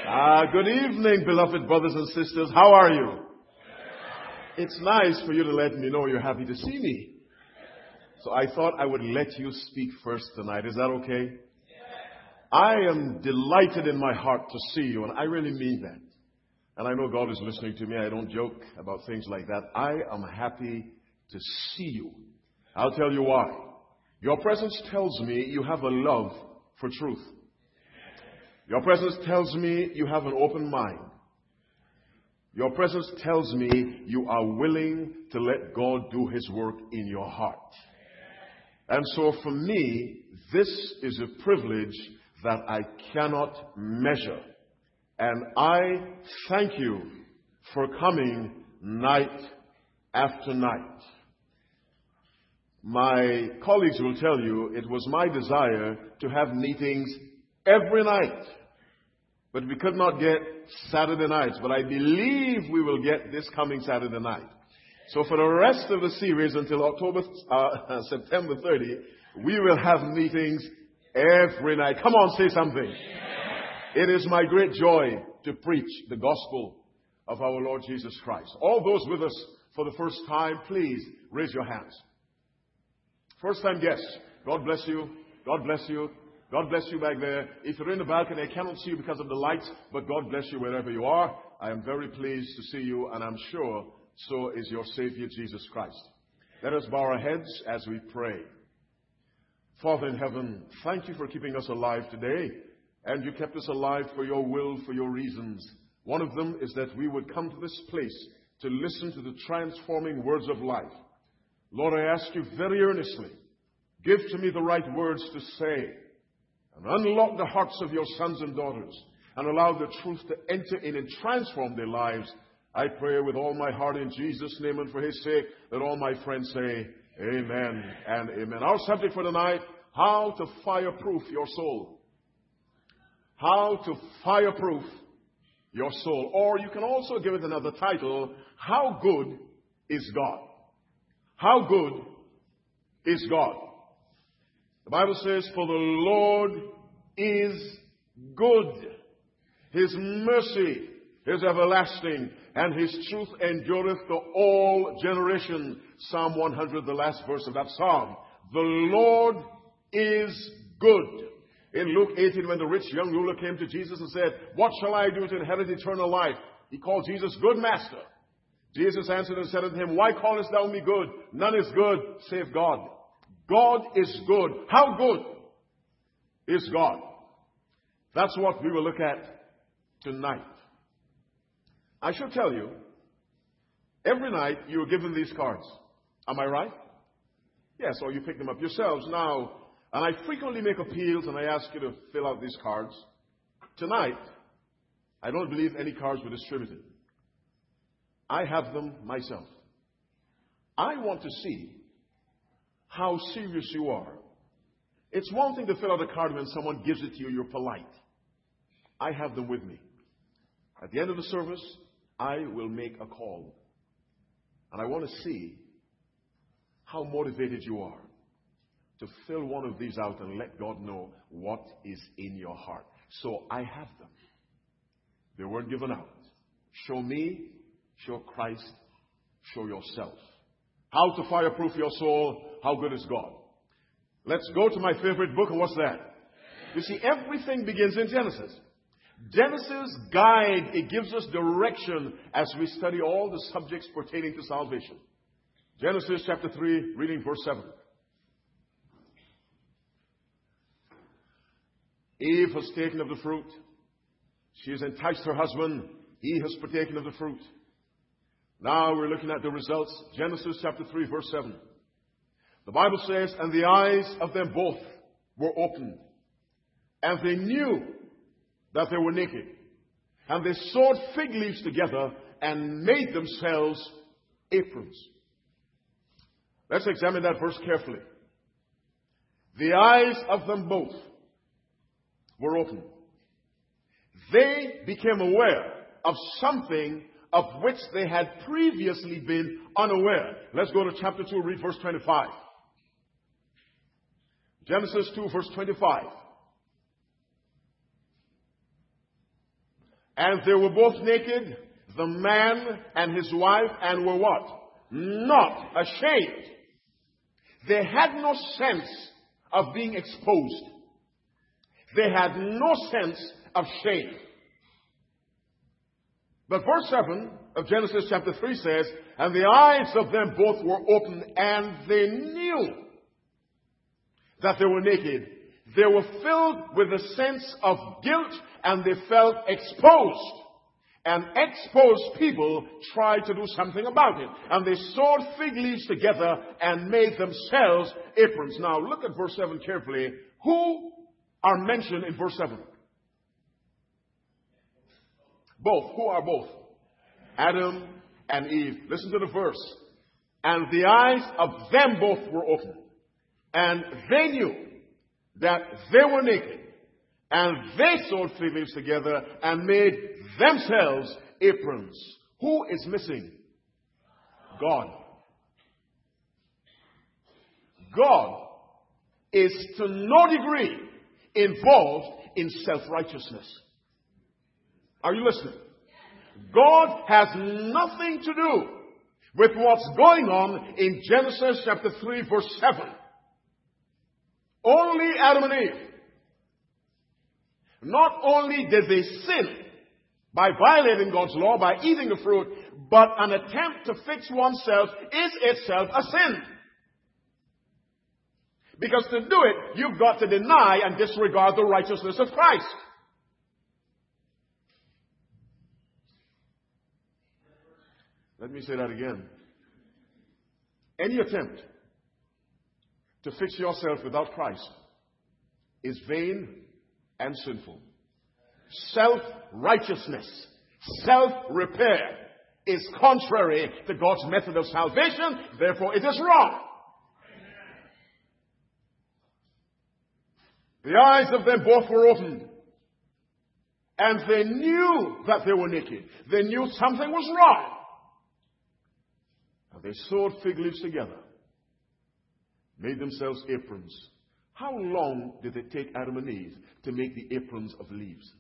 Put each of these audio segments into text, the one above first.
Good evening, beloved brothers and sisters. How are you? It's nice for you to let me know you're happy to see me. So I thought I would let you speak first tonight. Is that okay? I am delighted in my heart to see you, and I really mean that. And I know God is listening to me. I don't joke about things like that. I am happy to see you. I'll tell you why. Your presence tells me you have a love for truth. Your presence tells me you have an open mind. Your presence tells me you are willing to let God do His work in your heart. And so for me, this is a privilege that I cannot measure. And I thank you for coming night after night. My colleagues will tell you it was my desire to have meetings every night. But we could not get Saturday nights. But I believe we will get this coming Saturday night. So for the rest of the series until September 30, we will have meetings every night. Come on, say something. It is my great joy to preach the gospel of our Lord Jesus Christ. All those with us for the first time, please raise your hands. First time guests, God bless you. God bless you. God bless you back there. If you're in the balcony, I cannot see you because of the lights, but God bless you wherever you are. I am very pleased to see you, and I'm sure so is your Savior, Jesus Christ. Let us bow our heads as we pray. Father in heaven, thank you for keeping us alive today, and you kept us alive for your will, for your reasons. One of them is that we would come to this place to listen to the transforming words of life. Lord, I ask you very earnestly, give to me the right words to say, and unlock the hearts of your sons and daughters, and allow the truth to enter in and transform their lives. I pray with all my heart in Jesus' name, and for His sake, that all my friends say amen and amen. Our subject for tonight, how to fireproof your soul. How to fireproof your soul. Or you can also give it another title, how good is God? How good is God? The Bible says, for the Lord is good. His mercy is everlasting, and His truth endureth to all generations. Psalm 100, the last verse of that psalm. The Lord is good. In Luke 18, when the rich young ruler came to Jesus and said, what shall I do to inherit eternal life? He called Jesus good master. Jesus answered and said unto him, why callest thou me good? None is good save God. God is good. How good is God? That's what we will look at tonight. I should tell you, every night you are given these cards. Am I right? Yes, or you pick them up yourselves. Now, and I frequently make appeals and I ask you to fill out these cards. Tonight, I don't believe any cards were distributed. I have them myself. I want to see how serious you are. It's one thing to fill out a card when someone gives it to you, you're polite. I have them with me. At the end of the service, I will make a call. And I want to see how motivated you are to fill one of these out and let God know what is in your heart. So I have them. They weren't given out. Show me, show Christ, show yourself. How to fireproof your soul. How good is God? Let's go to my favorite book, and what's that? You see, everything begins in Genesis. Genesis guide, it gives us direction as we study all the subjects pertaining to salvation. Genesis chapter 3, reading verse 7. Eve has taken of the fruit. She has enticed her husband. He has partaken of the fruit. Now we're looking at the results. Genesis chapter 3, verse 7. The Bible says, and the eyes of them both were opened, and they knew that they were naked. And they sewed fig leaves together and made themselves aprons. Let's examine that verse carefully. The eyes of them both were opened. They became aware of something of which they had previously been unaware. Let's go to chapter 2, read verse 25. Genesis 2, verse 25. And they were both naked, the man and his wife, and were what? Not ashamed. They had no sense of being exposed. They had no sense of shame. But verse 7 of Genesis chapter 3 says, and the eyes of them both were opened, and they knew that they were naked. They were filled with a sense of guilt, and they felt exposed. And exposed people tried to do something about it. And they sewed fig leaves together and made themselves aprons. Now look at verse 7 carefully. Who are mentioned in verse 7? Both. Who are both? Adam and Eve. Listen to the verse. And the eyes of them both were opened, and they knew that they were naked, and they sewed fig leaves together and made themselves aprons. Who is missing? God. God is to no degree involved in self-righteousness. Are you listening? God has nothing to do with what's going on in Genesis chapter 3 verse 7. Only Adam and Eve. Not only did they sin by violating God's law, by eating the fruit, but an attempt to fix oneself is itself a sin. Because to do it, you've got to deny and disregard the righteousness of Christ. Let me say that again. Any attempt to fix yourself without Christ is vain and sinful. Self-righteousness, self-repair is contrary to God's method of salvation. Therefore, it is wrong. The eyes of them both were opened, and they knew that they were naked. They knew something was wrong. And they sewed fig leaves together, made themselves aprons. How long did it take Adam and Eve to make the aprons of leaves?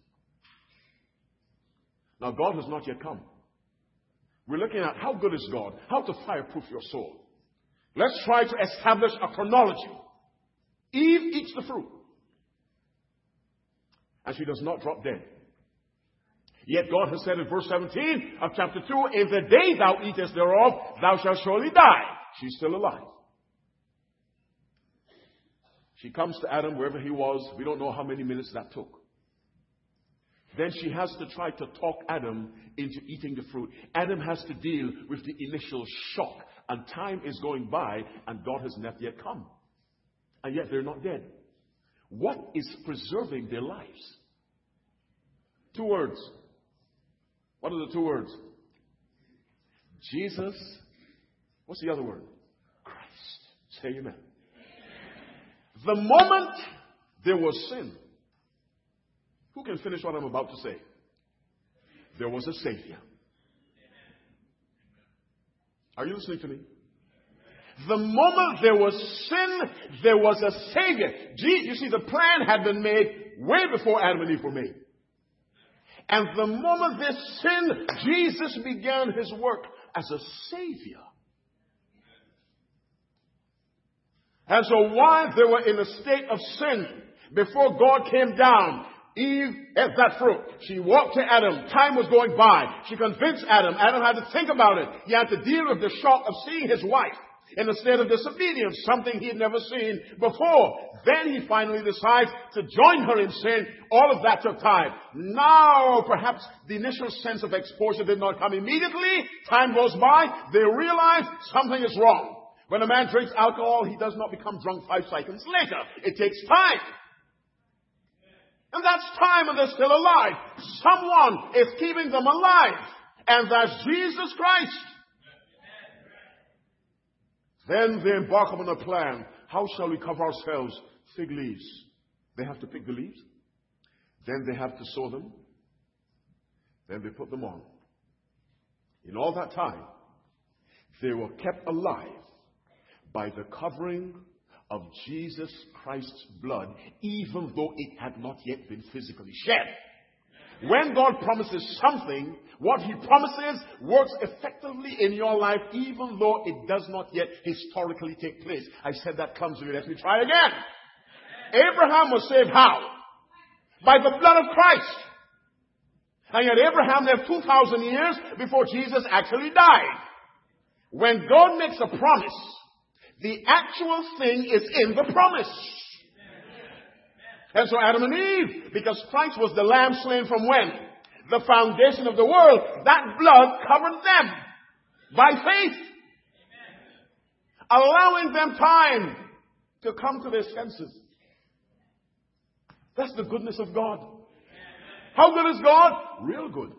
Now, God has not yet come. We're looking at how good is God, how to fireproof your soul. Let's try to establish a chronology. Eve eats the fruit, and she does not drop dead. Yet God has said in verse 17 of chapter 2, in the day thou eatest thereof, thou shalt surely die. She's still alive. She comes to Adam wherever he was. We don't know how many minutes that took. Then she has to try to talk Adam into eating the fruit. Adam has to deal with the initial shock. And time is going by, and God has not yet come. And yet they're not dead. What is preserving their lives? 2 words. What are the 2 words? Jesus. What's the other word? Christ. Say amen. The moment there was sin, who can finish what I'm about to say? There was a Savior. Are you listening to me? The moment there was sin, there was a Savior. You see, the plan had been made way before Adam and Eve were made. And the moment they sinned, Jesus began his work as a Savior. And so while they were in a state of sin, before God came down, Eve ate that fruit. She walked to Adam. Time was going by. She convinced Adam. Adam had to think about it. He had to deal with the shock of seeing his wife in a state of disobedience, something he had never seen before. Then he finally decides to join her in sin. All of that took time. Now, perhaps the initial sense of exposure did not come immediately. Time goes by. They realize something is wrong. When a man drinks alcohol, he does not become drunk 5 seconds later. It takes time. And that's time, and they're still alive. Someone is keeping them alive. And that's Jesus Christ. Then they embark on a plan. How shall we cover ourselves? Fig leaves. They have to pick the leaves. Then they have to sew them. Then they put them on. In all that time, they were kept alive by the covering of Jesus Christ's blood, even though it had not yet been physically shed. When God promises something, what He promises works effectively in your life, even though it does not yet historically take place. I said that clumsily. Let me try again. Abraham was saved how? By the blood of Christ. And yet Abraham lived 2,000 years before Jesus actually died. When God makes a promise, the actual thing is in the promise. And so Adam and Eve, because Christ was the lamb slain from when? The foundation of the world. That blood covered them by faith. Allowing them time to come to their senses. That's the goodness of God. How good is God? Real good.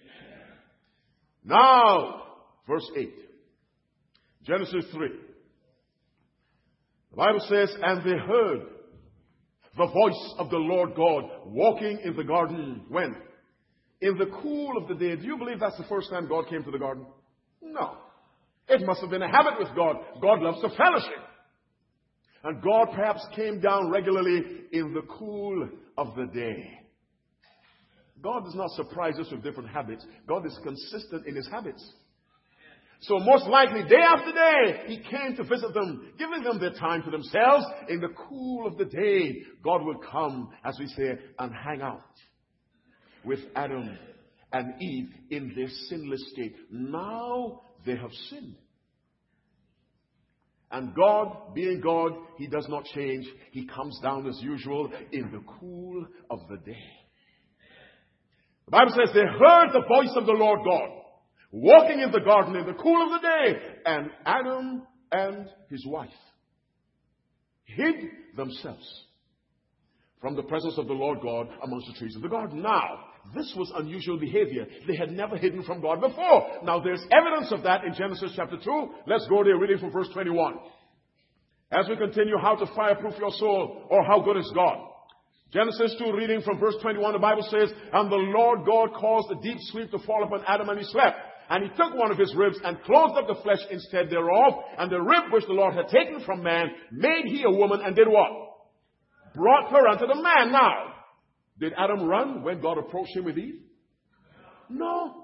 Now, verse 8. Genesis 3. The Bible says, and they heard the voice of the Lord God walking in the garden. When? In the cool of the day. Do you believe that's the first time God came to the garden? No. It must have been a habit with God. God loves to fellowship. And God perhaps came down regularly in the cool of the day. God does not surprise us with different habits. God is consistent in His habits. So most likely, day after day, He came to visit them, giving them their time to themselves. In the cool of the day, God will come, as we say, and hang out with Adam and Eve in their sinless state. Now they have sinned. And God, being God, He does not change. He comes down as usual in the cool of the day. The Bible says they heard the voice of the Lord God walking in the garden in the cool of the day. And Adam and his wife hid themselves from the presence of the Lord God amongst the trees of the garden. Now, this was unusual behavior. They had never hidden from God before. Now, there's evidence of that in Genesis chapter 2. Let's go there reading from verse 21. As we continue, how to fireproof your soul, or how good is God. Genesis 2, reading from verse 21, the Bible says, and the Lord God caused a deep sleep to fall upon Adam, and he slept. And he took one of his ribs and closed up the flesh instead thereof. And the rib which the Lord had taken from man, made he a woman, and did what? Brought her unto the man. Now, did Adam run when God approached him with Eve? No.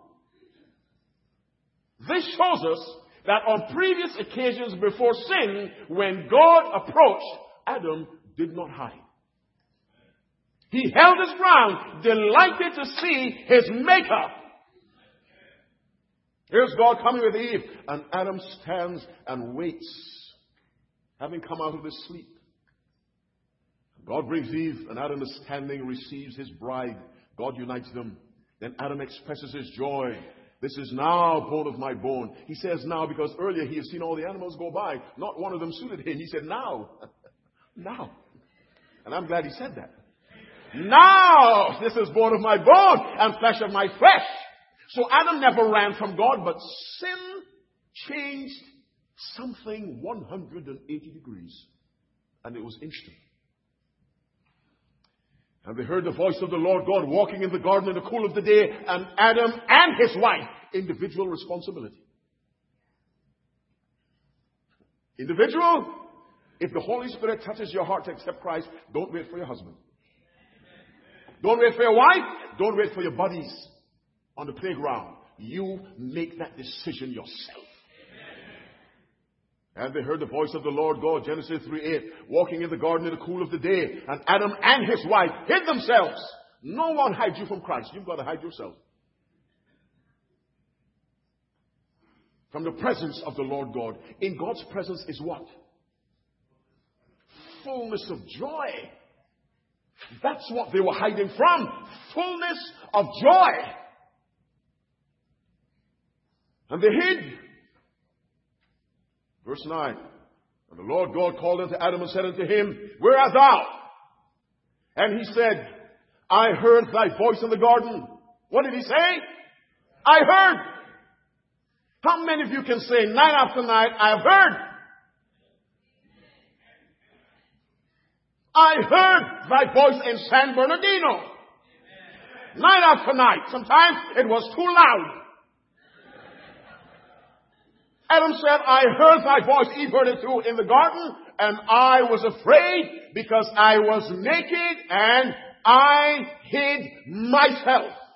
This shows us that on previous occasions before sin, when God approached, Adam did not hide. He held his ground, delighted to see his maker. Here's God coming with Eve, and Adam stands and waits, having come out of his sleep. God brings Eve, and Adam is standing, receives his bride. God unites them. Then Adam expresses his joy. This is now bone of my bone. He says now because earlier he has seen all the animals go by. Not one of them suited him. He said now. Now. And I'm glad he said that. Now this is bone of my bone and flesh of my flesh. So Adam never ran from God, but sin changed something 180 degrees. And it was instant. And they heard the voice of the Lord God walking in the garden in the cool of the day, and Adam and his wife, individual responsibility. Individual, if the Holy Spirit touches your heart to accept Christ, don't wait for your husband. Don't wait for your wife. Don't wait for your buddies on the playground. You make that decision yourself. And they heard the voice of the Lord God, Genesis 3:8, walking in the garden in the cool of the day. And Adam and his wife hid themselves. No one hides you from Christ. You've got to hide yourself. From the presence of the Lord God. In God's presence is what? Fullness of joy. That's what they were hiding from. Fullness of joy. And they hid. Verse 9. And the Lord God called unto Adam and said unto him, Where art thou? And he said, I heard thy voice in the garden. What did he say? I heard. How many of you can say night after night, I have heard? I heard thy voice in San Bernardino. Night after night. Sometimes it was too loud. Adam said, I heard thy voice. Eve heard it too in the garden. And I was afraid because I was naked and I hid myself.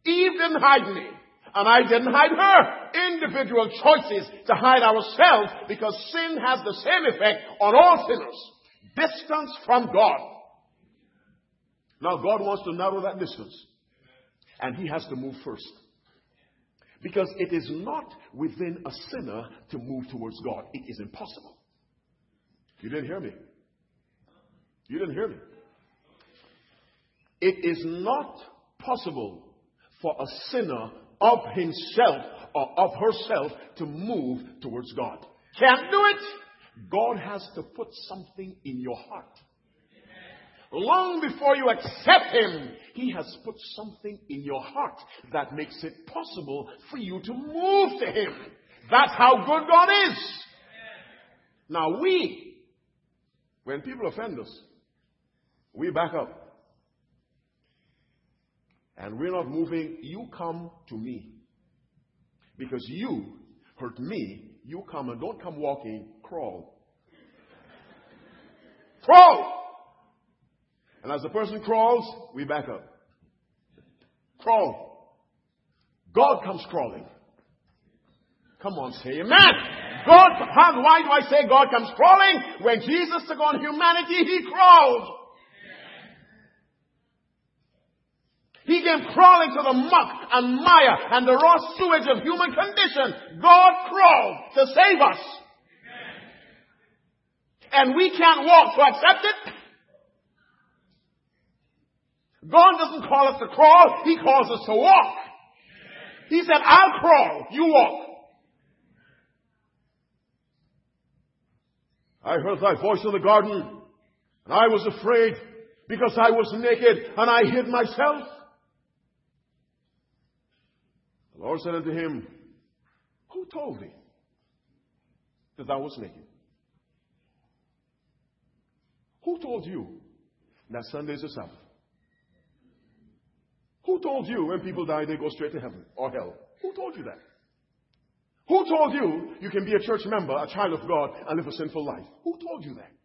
Eve didn't hide me, and I didn't hide her. Individual choices to hide ourselves, because sin has the same effect on all sinners. Distance from God. Now God wants to narrow that distance, and he has to move first. Because it is not within a sinner to move towards God. It is impossible. You didn't hear me. You didn't hear me. It is not possible for a sinner of himself or of herself to move towards God. Can't do it. God has to put something in your heart. Long before you accept him, he has put something in your heart that makes it possible for you to move to him. That's how good God is. Now when people offend us, we back up. And we're not moving. You come to me. Because you hurt me, you come, and don't come walking, crawl. Crawl! And as the person crawls, we back up. Crawl. God comes crawling. Come on, say amen. Why do I say God comes crawling? When Jesus took on humanity, he crawled. He came crawling to the muck and mire and the raw sewage of human condition. God crawled to save us. And we can't walk to accept it. God doesn't call us to crawl. He calls us to walk. He said, I'll crawl. You walk. I heard thy voice in the garden, and I was afraid because I was naked, and I hid myself. The Lord said unto him, who told thee that thou wast naked? Who told you that Sunday is a Sabbath? Who told you when people die they go straight to heaven or hell? Who told you that? Who told you you can be a church member, a child of God, and live a sinful life? Who told you that?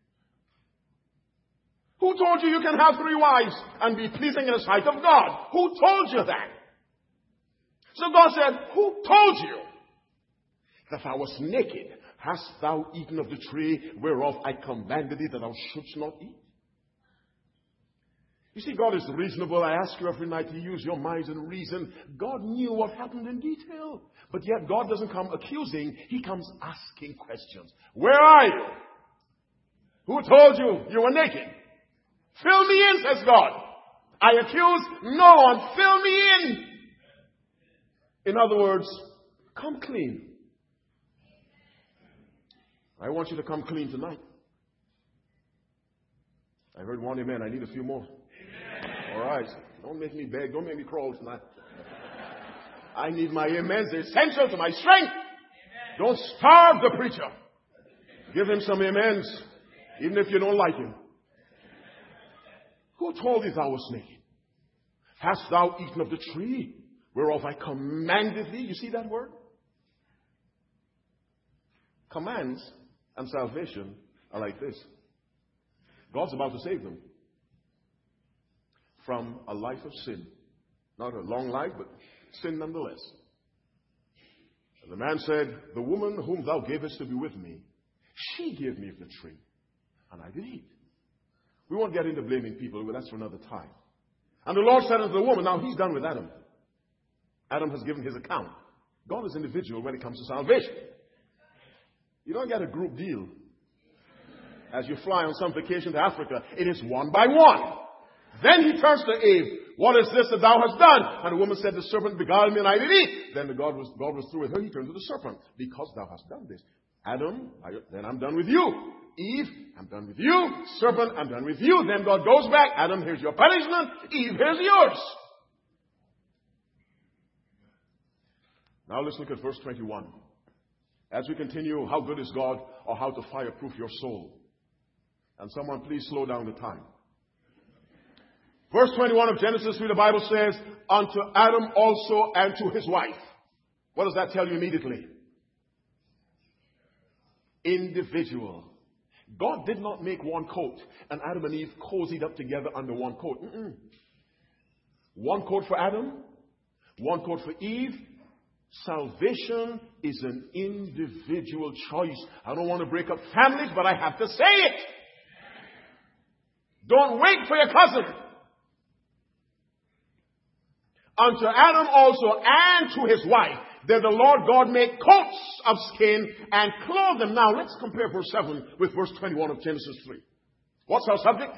Who told you you can have 3 wives and be pleasing in the sight of God? Who told you that? So God said, who told you that thou wast naked? Hast thou eaten of the tree whereof I commanded thee that thou shouldst not eat? You see, God is reasonable. I ask you every night to use your minds and reason. God knew what happened in detail. But yet God doesn't come accusing. He comes asking questions. Where are you? Who told you you were naked? Fill me in, says God. I accuse no one. Fill me in. In other words, come clean. I want you to come clean tonight. I heard one amen. I need a few more. All right. Don't make me beg. Don't make me crawl tonight. I need my amens. They're essential to my strength. Don't starve the preacher. Give him some amens, even if you don't like him. Who told thee thou wast naked? Hast thou eaten of the tree whereof I commanded thee? You see that word? Commands and salvation are like this. God's about to save them from a life of sin. Not a long life, but sin nonetheless. And the man said, the woman whom thou gavest to be with me, she gave me of the tree, and I did eat. We won't get into blaming people, but that's for another time. And the Lord said unto the woman, now he's done with Adam. Adam has given his account. God is individual when it comes to salvation. You don't get a group deal. As you fly on some vacation to Africa, it is one by one. Then he turns to Eve. What is this that thou hast done? And the woman said, the serpent beguiled me and I did eat. Then God was through with her. He turned to the serpent. Because thou hast done this. Adam, then I'm done with you. Eve, I'm done with you. Serpent, I'm done with you. Then God goes back. Adam, here's your punishment. Eve, here's yours. Now let's look at verse 21. As we continue, how good is God, or how to fireproof your soul. And someone please slow down the time. Verse 21 of Genesis 3, the Bible says, unto Adam also and to his wife. What does that tell you immediately? Individual. God did not make one coat, and Adam and Eve cozied up together under one coat. One coat for Adam, One coat for Eve. Salvation is an individual choice. I don't want to break up families, but I have to say it. Don't wait for your cousin. Unto Adam also and to his wife did the Lord God make coats of skin and clothe them. Now let's compare verse 7 with verse 21 of Genesis 3. What's our subject?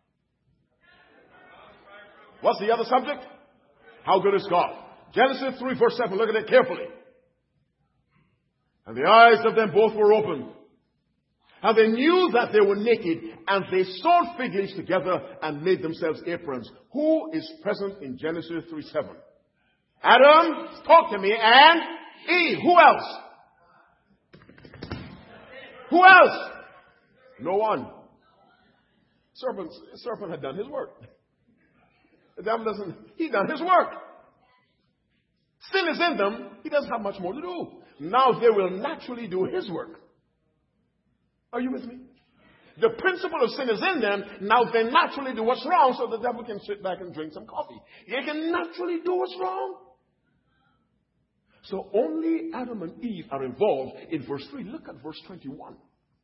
What's the other subject? How good is God? Genesis 3 verse 7. Look at it carefully. And the eyes of them both were opened. And they knew that they were naked, and they sewed fig leaves together and made themselves aprons. Who is present in Genesis 3:7? Adam, talk to me, and Eve. Who else? Who else? No one. Serpent had done his work. The devil he done his work. Sin is in them. He doesn't have much more to do. Now they will naturally do his work. Are you with me? The principle of sin is in them. Now they naturally do what's wrong, so the devil can sit back and drink some coffee. They can naturally do what's wrong. So only Adam and Eve are involved in verse 3. Look at verse 21.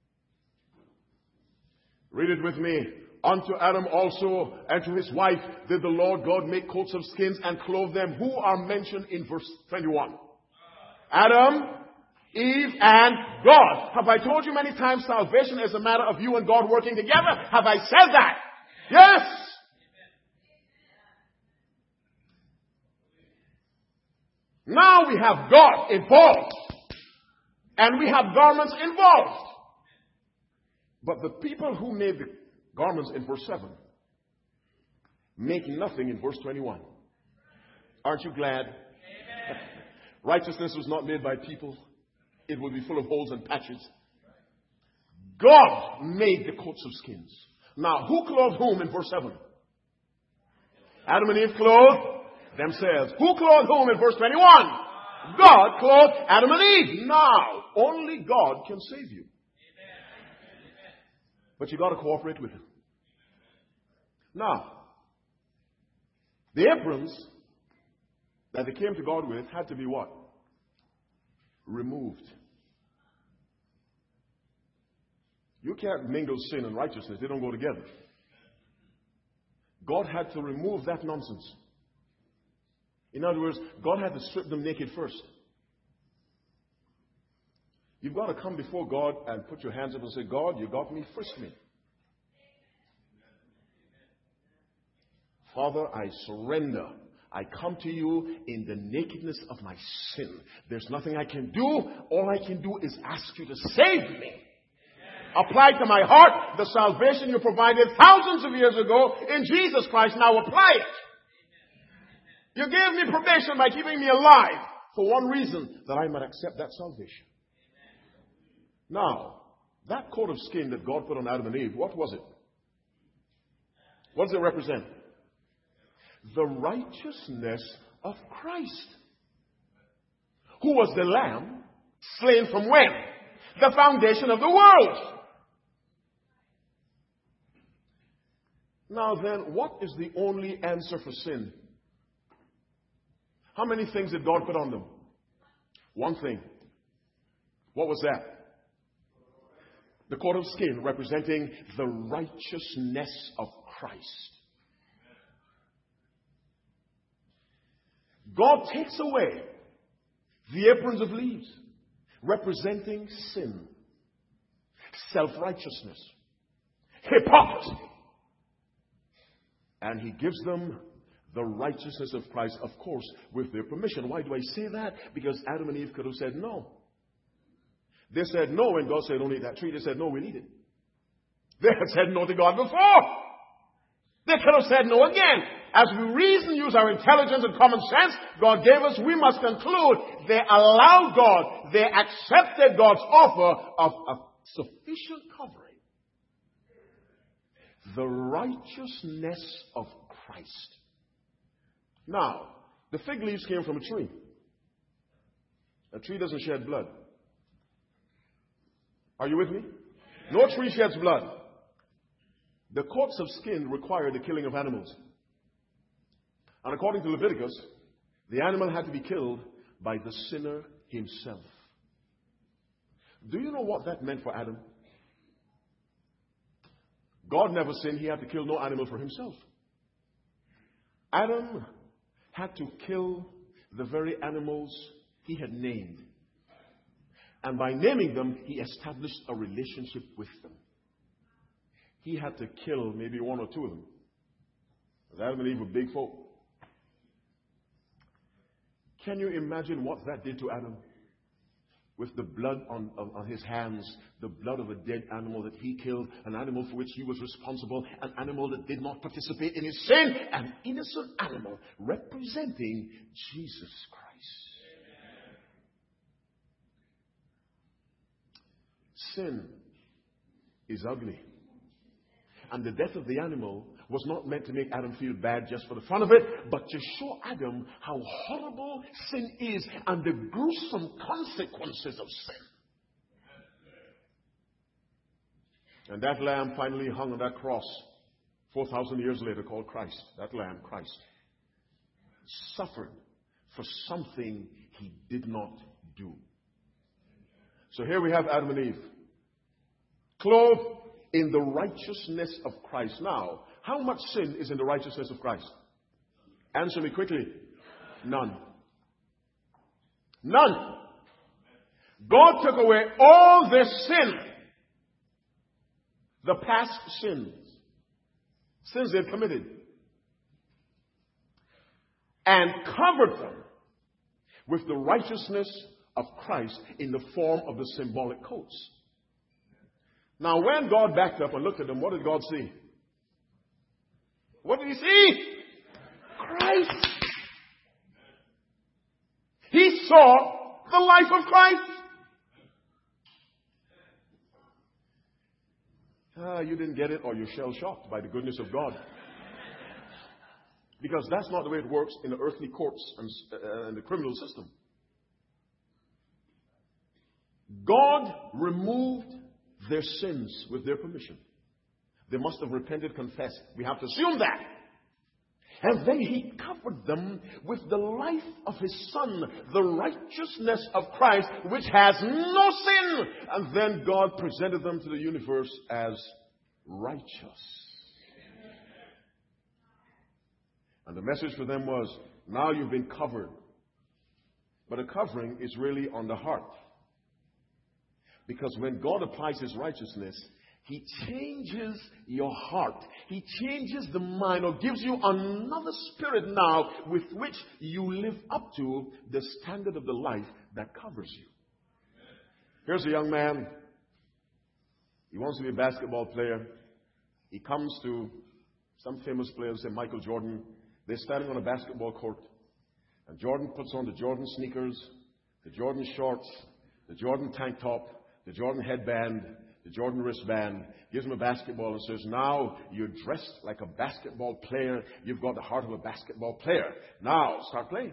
Read it with me. Unto Adam also and to his wife did the Lord God make coats of skins and clothe them. Who are mentioned in verse 21? Adam, Eve, and God. Have I told you many times salvation is a matter of you and God working together? Have I said that? Yes. Now we have God involved. And we have garments involved. But the people who made the garments in verse 7 make nothing in verse 21. Aren't you glad? Righteousness was not made by people. It would be full of holes and patches. God made the coats of skins. Now, who clothed whom in verse 7? Adam and Eve clothed themselves. Who clothed whom in verse 21? God clothed Adam and Eve. Now, only God can save you. But you got to cooperate with him. Now, the aprons that they came to God with had to be what? Removed. You can't mingle sin and righteousness. They don't go together. God had to remove that nonsense. In other words, God had to strip them naked first. You've got to come before God and put your hands up and say, God, you got me, frisk me. Father, I surrender. I come to you in the nakedness of my sin. There's nothing I can do. All I can do is ask you to save me. Apply to my heart the salvation you provided thousands of years ago in Jesus Christ. Now apply it. You gave me probation by keeping me alive for one reason, that I might accept that salvation. Now, that coat of skin that God put on Adam and Eve, what was it? What does it represent? The righteousness of Christ. Who was the lamb slain from when? The foundation of the world. Now then, what is the only answer for sin? How many things did God put on them? One thing. What was that? The coat of skin representing the righteousness of Christ. God takes away the aprons of leaves, representing sin, self-righteousness, hypocrisy. And he gives them the righteousness of Christ, of course, with their permission. Why do I say that? Because Adam and Eve could have said no. They said no, and God said, don't eat that tree. They said, no, we'll eat it. They had said no to God before. They could have said no again. As we reason, use our intelligence and common sense God gave us, we must conclude they allowed God, they accepted God's offer of a sufficient covering. The righteousness of Christ. Now, the fig leaves came from a tree. A tree doesn't shed blood. Are you with me? No tree sheds blood. The coats of skin require the killing of animals. And according to Leviticus, The animal had to be killed by the sinner himself. Do you know what that meant for Adam? God never sinned. He had to kill no animal for himself. Adam had to kill the very animals he had named. And by naming them, he established a relationship with them. He had to kill maybe one or two of them. Because Adam and Eve were big folk. Can you imagine what that did to Adam? With the blood on his hands, the blood of a dead animal that he killed, an animal for which he was responsible, an animal that did not participate in his sin, an innocent animal representing Jesus Christ. Sin is ugly. And the death of the animal was not meant to make Adam feel bad just for the fun of it, but to show Adam how horrible sin is and the gruesome consequences of sin. And that lamb finally hung on that cross 4,000 years later, called Christ. That lamb, Christ, suffered for something he did not do. So here we have Adam and Eve, clothed in the righteousness of Christ. Now, how much sin is in the righteousness of Christ? Answer me quickly. None. None. God took away all their sin. The past sins they've committed. And covered them with the righteousness of Christ in the form of the symbolic coats. Now, when God backed up and looked at them, what did God see? What did he see? Christ. He saw the life of Christ. You didn't get it, or you're shell-shocked by the goodness of God. Because that's not the way it works in the earthly courts and the criminal system. God removed their sins with their permission. They must have repented, confessed. We have to assume that. And then he covered them with the life of his Son, the righteousness of Christ, which has no sin. And then God presented them to the universe as righteous. And the message for them was, now you've been covered. But a covering is really on the heart. Because when God applies his righteousness, he changes your heart. He changes the mind, or gives you another spirit now with which you live up to the standard of the life that covers you. Here's a young man. He wants to be a basketball player. He comes to some famous players, say Michael Jordan. They're standing on a basketball court. And Jordan puts on the Jordan sneakers, the Jordan shorts, the Jordan tank top, the Jordan headband, the Jordan wristband, gives him a basketball and says, now you're dressed like a basketball player. You've got the heart of a basketball player. Now start playing.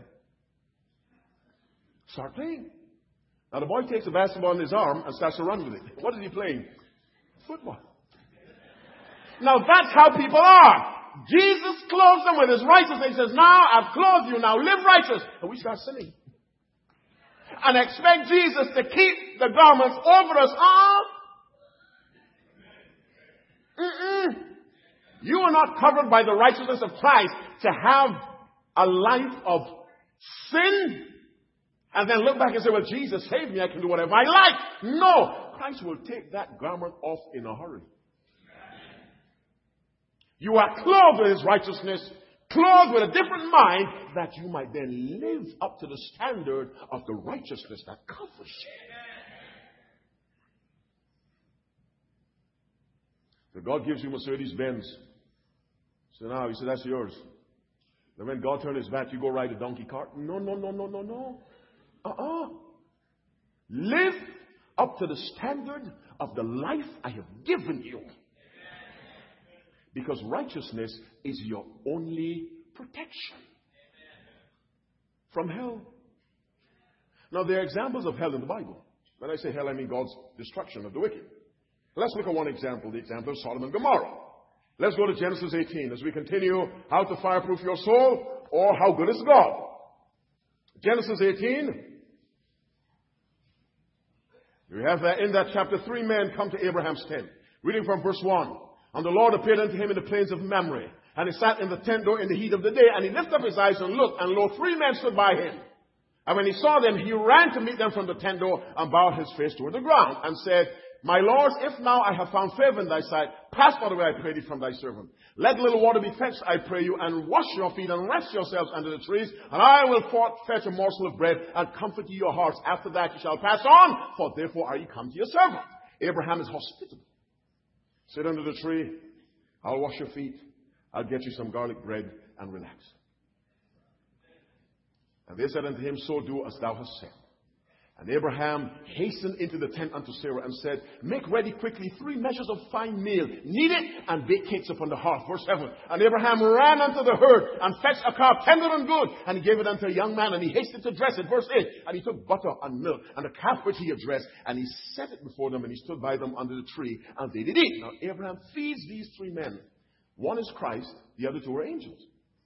Start playing. Now the boy takes the basketball in his arm and starts to run with it. What is he playing? Football. Now that's how people are. Jesus clothes them with his righteousness. He says, now I've clothed you. Now live righteous. And we start sinning. And expect Jesus to keep the garments over us. You are not covered by the righteousness of Christ to have a life of sin and then look back and say, well, Jesus saved me. I can do whatever I like. No. Christ will take that garment off in a hurry. You are clothed with his righteousness, clothed with a different mind, that you might then live up to the standard of the righteousness that covers you. So God gives you Mercedes-Benz. So now, he said, that's yours. Then when God turned his back, you go ride a donkey cart. No. Live up to the standard of the life I have given you. Because righteousness is your only protection from hell. Now, there are examples of hell in the Bible. When I say hell, I mean God's destruction of the wicked. Let's look at one example, the example of Sodom and Gomorrah. Let's go to Genesis 18 as we continue how to fireproof your soul, or how good is God. Genesis 18. We have that in that chapter, 3 men come to Abraham's tent. Reading from verse 1. And the Lord appeared unto him in the plains of Mamre. And he sat in the tent door in the heat of the day. And he lifted up his eyes and looked. And lo, 3 men stood by him. And when he saw them, he ran to meet them from the tent door and bowed his face toward the ground and said, My lords, if now I have found favor in thy sight, pass not away, I pray thee, from thy servant. Let a little water be fetched, I pray you, and wash your feet and rest yourselves under the trees, and I will fetch a morsel of bread and comfort ye your hearts. After that you shall pass on, for therefore are ye come to your servant. Abraham is hospitable. Sit under the tree. I'll wash your feet. I'll get you some garlic bread and relax. And they said unto him, So do as thou hast said. And Abraham hastened into the tent unto Sarah and said, Make ready quickly 3 measures of fine meal, knead it, and bake cakes upon the hearth. Verse 7. And Abraham ran unto the herd and fetched a calf tender and good, and he gave it unto a young man, and he hastened to dress it. Verse 8. And he took butter and milk and the calf which he had dressed, and he set it before them, and he stood by them under the tree, and they did eat. Now Abraham feeds these 3 men. One is Christ, the other 2 are angels.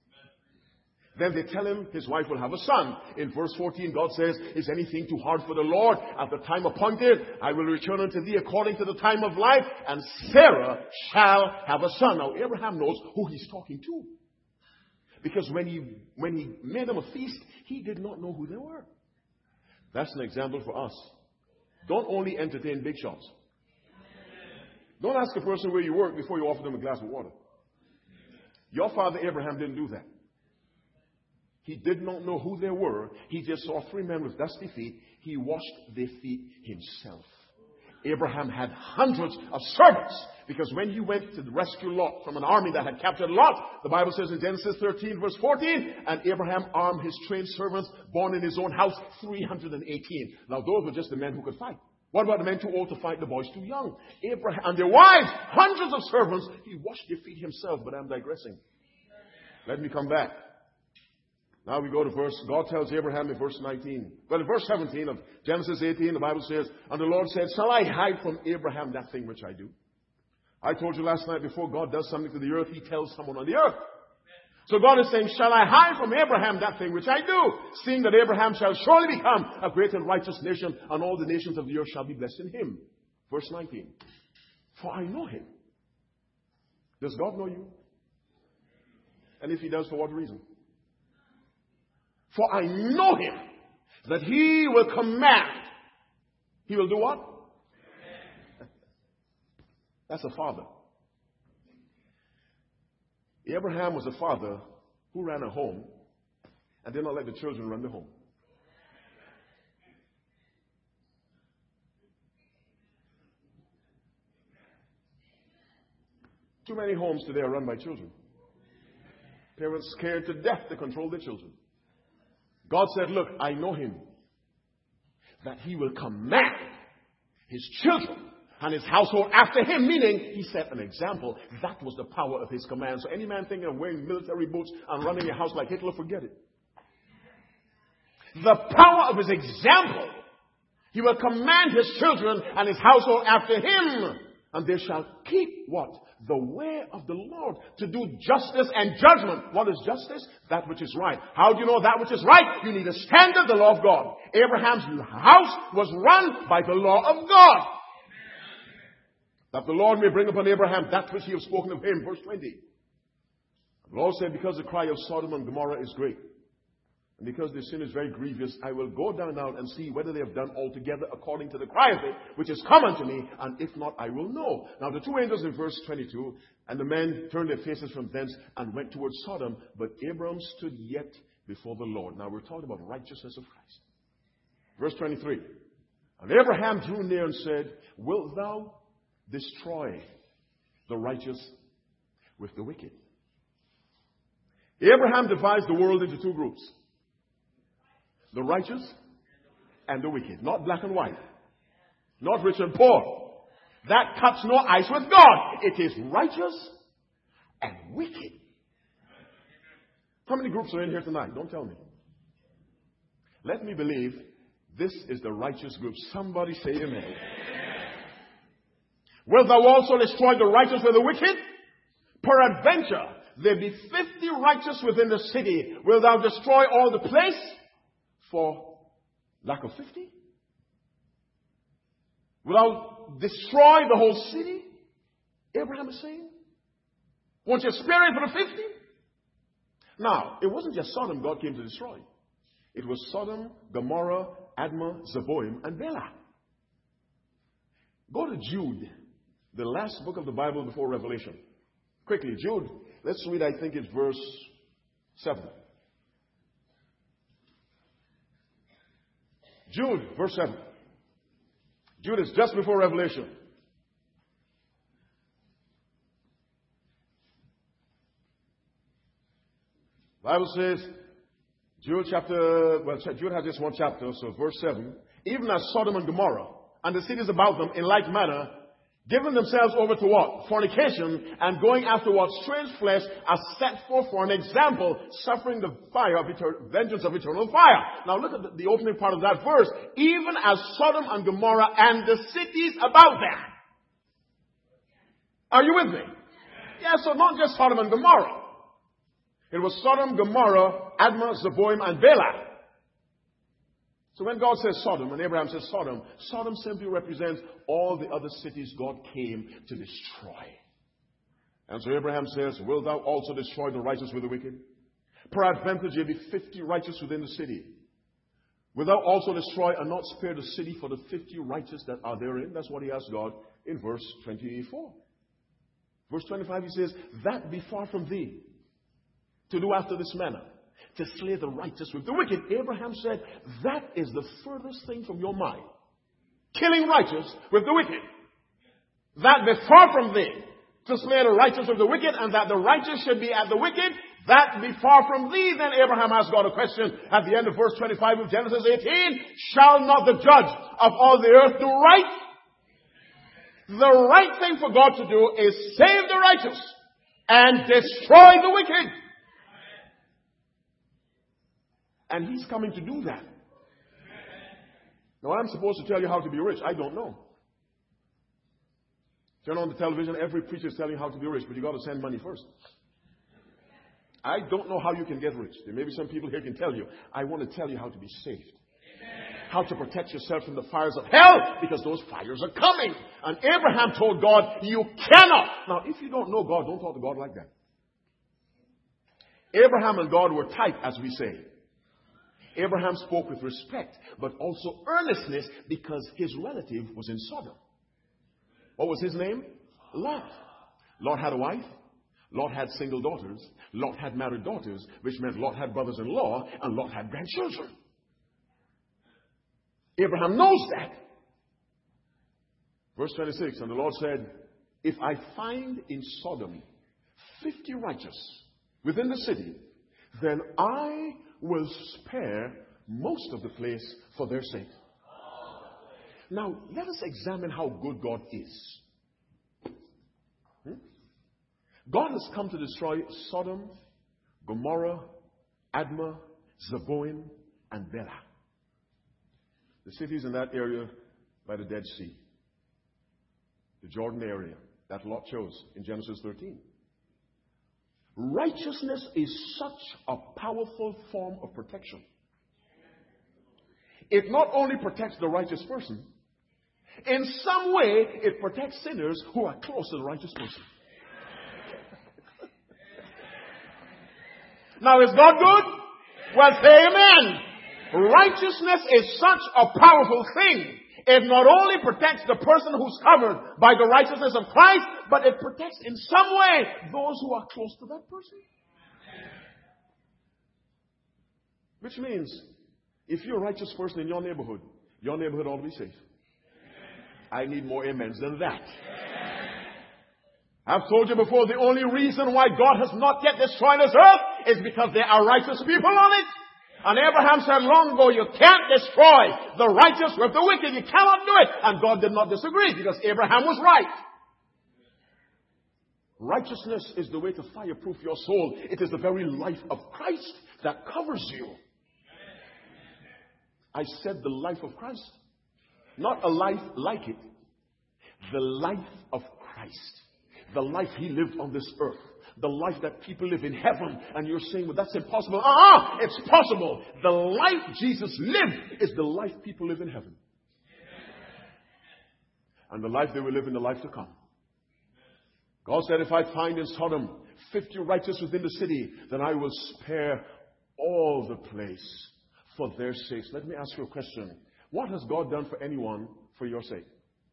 Then they tell him his wife will have a son. In verse 14, God says, Is anything too hard for the Lord? At the time appointed, I will return unto thee according to the time of life, and Sarah shall have a son. Now, Abraham knows who he's talking to. Because when he made them a feast, he did not know who they were. That's an example for us. Don't only entertain big shots. Don't ask a person where you work before you offer them a glass of water. Your father Abraham didn't do that. He did not know who they were. He just saw 3 men with dusty feet. He washed their feet himself. Abraham had hundreds of servants, because when he went to rescue Lot from an army that had captured Lot, the Bible says in Genesis 13 verse 14, and Abraham armed his trained servants born in his own house, 318. Now those were just the men who could fight. What about the men too old to fight, the boys too young? Abraham and their wives, hundreds of servants, he washed their feet himself. But I'm digressing. Let me come back. Now we go to God tells Abraham in verse 19. Well, in verse 17 of Genesis 18, the Bible says, And the Lord said, Shall I hide from Abraham that thing which I do? I told you last night, before God does something to the earth, he tells someone on the earth. So God is saying, Shall I hide from Abraham that thing which I do? Seeing that Abraham shall surely become a great and righteous nation, and all the nations of the earth shall be blessed in him. Verse 19. For I know him. Does God know you? And if he does, for what reason? For I know him, that he will command. He will do what? That's a father. Abraham was a father who ran a home and did not let the children run the home. Too many homes today are run by children. Parents scared to death to control their children. God said, Look, I know him, that he will command his children and his household after him, meaning he set an example. That was the power of his command. So any man thinking of wearing military boots and running a house like Hitler, forget it. The power of his example. He will command his children and his household after him, and they shall keep what? The way of the Lord, to do justice and judgment. What is justice? That which is right. How do you know that which is right? You need a standard, the law of God. Abraham's house was run by the law of God. That the Lord may bring upon Abraham that which he has spoken of him. Verse 20. The Lord said, Because the cry of Sodom and Gomorrah is great, and because their sin is very grievous, I will go down now and see whether they have done altogether according to the cry of it, which is come unto me, and if not, I will know. Now the 2 angels in verse 22, and the men turned their faces from thence and went towards Sodom, but Abram stood yet before the Lord. Now we're talking about righteousness of Christ. Verse 23. And Abraham drew near and said, Wilt thou destroy the righteous with the wicked? Abraham divides the world into 2 groups. The righteous and the wicked. Not black and white. Not rich and poor. That cuts no ice with God. It is righteous and wicked. How many groups are in here tonight? Don't tell me. Let me believe this is the righteous group. Somebody say amen. Wilt thou also destroy the righteous with the wicked? Peradventure, there be 50 righteous within the city. Wilt thou destroy all the place? for lack of 50? Will I destroy the whole city? Abraham is saying. Won't you spare it for the 50? Now, it wasn't just Sodom God came to destroy. It was Sodom, Gomorrah, Admah, Zeboim, and Bela. Go to Jude, the last book of the Bible before Revelation. Quickly, Jude. Let's read, I think it's verse 7. Jude, verse 7. Jude is just before Revelation. The Bible says, Jude has just one chapter, so verse 7. Even as Sodom and Gomorrah and the cities about them in like manner, giving themselves over to what? Fornication, and going after what? Strange flesh, are set forth for an example, suffering the fire of vengeance of eternal fire. Now look at the opening part of that verse. Even as Sodom and Gomorrah and the cities about them. Are you with me? Yeah, so not just Sodom and Gomorrah. It was Sodom, Gomorrah, Admah, Zeboim, and Bela. So when God says Sodom and Abraham says Sodom, Sodom simply represents all the other cities God came to destroy. And so Abraham says, wilt thou also destroy the righteous with the wicked? Peradventure there be 50 righteous within the city. Wilt thou also destroy and not spare the city for the 50 righteous that are therein? That's what he asked God in verse 24. Verse 25 he says, that be far from thee, to do after this manner, to slay the righteous with the wicked. Abraham said, that is the furthest thing from your mind. Killing righteous with the wicked. That be far from thee, to slay the righteous with the wicked, and that the righteous should be at the wicked. That be far from thee. Then Abraham asked God a question at the end of verse 25 of Genesis 18. Shall not the judge of all the earth do right? The right thing for God to do is save the righteous and destroy the wicked. And he's coming to do that. Now, I'm supposed to tell you how to be rich. I don't know. Turn on the television, every preacher is telling you how to be rich, but you got to send money first. I don't know how you can get rich. There may be some people here can tell you. I want to tell you how to be saved. How to protect yourself from the fires of hell, because those fires are coming. And Abraham told God, you cannot. Now, if you don't know God, don't talk to God like that. Abraham and God were tight, as we say. Abraham spoke with respect, but also earnestness, because his relative was in Sodom. What was his name? Lot. Lot had a wife. Lot had single daughters. Lot had married daughters, which meant Lot had brothers-in-law, and Lot had grandchildren. Abraham knows that. Verse 26, and the Lord said, if I find in Sodom 50 righteous within the city, then I will spare most of the place for their sake. Now, let us examine how good God is. God has come to destroy Sodom, Gomorrah, Admah, Zeboim, and Bela. The cities in that area by the Dead Sea. The Jordan area that Lot chose in Genesis 13. Righteousness is such a powerful form of protection. It not only protects the righteous person, in some way it protects sinners who are close to the righteous person. Now, is God good? Well, say amen. Righteousness is such a powerful thing. It not only protects the person who's covered by the righteousness of Christ, but it protects in some way those who are close to that person. Which means, if you're a righteous person in your neighborhood ought to be safe. I need more amens than that. I've told you before, the only reason why God has not yet destroyed this earth is because there are righteous people on it. And Abraham said long ago, you can't destroy the righteous with the wicked. You cannot do it. And God did not disagree, because Abraham was right. Righteousness is the way to fireproof your soul. It is the very life of Christ that covers you. I said the life of Christ. Not a life like it. The life of Christ. The life he lived on this earth. The life that people live in heaven. And you're saying, well, that's impossible. It's possible. The life Jesus lived is the life people live in heaven. And the life they will live in the life to come. God said, if I find in Sodom 50 righteous within the city, then I will spare all the place for their sakes. Let me ask you a question. What has God done for anyone for your sake?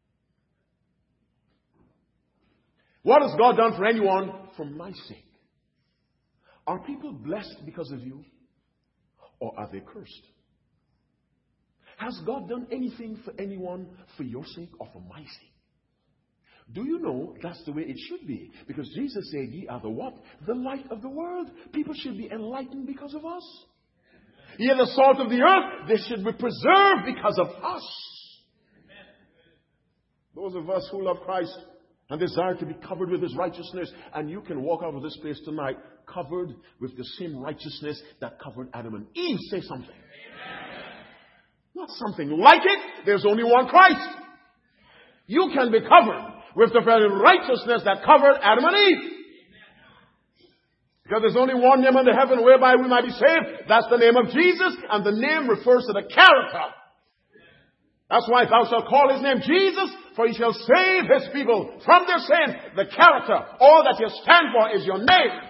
What has God done for anyone for my sake? Are people blessed because of you? Or are they cursed? Has God done anything for anyone for your sake or for my sake? Do you know that's the way it should be? Because Jesus said, ye are the what? The light of the world. People should be enlightened because of us. Ye are the salt of the earth. They should be preserved because of us. Those of us who love Christ and desire to be covered with His righteousness. And you can walk out of this place tonight covered with the same righteousness that covered Adam and Eve. Say something. Not something like it. There's only one Christ. You can be covered with the very righteousness that covered Adam and Eve. Because there's only one name under heaven whereby we might be saved. That's the name of Jesus. And the name refers to the character. That's why thou shalt call His name Jesus, for He shall save His people from their sin. The character, all that you stand for is your name.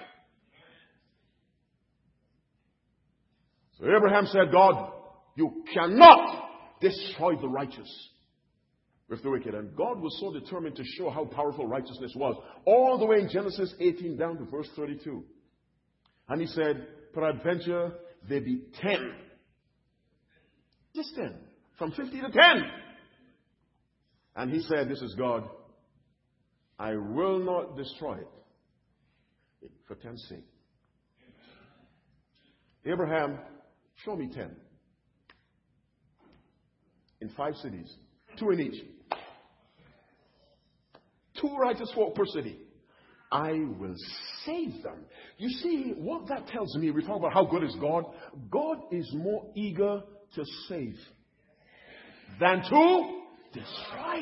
So Abraham said, God, you cannot destroy the righteous with the wicked. And God was so determined to show how powerful righteousness was. All the way in Genesis 18 down to verse 32. And He said, peradventure there be 10. Just 10. From 50 to 10. And He said, this is God, I will not destroy it for 10's sake. Abraham, show me 10. In 5 cities. 2 in each. 2 righteous folk per city. I will save them. You see, what that tells me, we talk about how good is God. God is more eager to save than to destroy.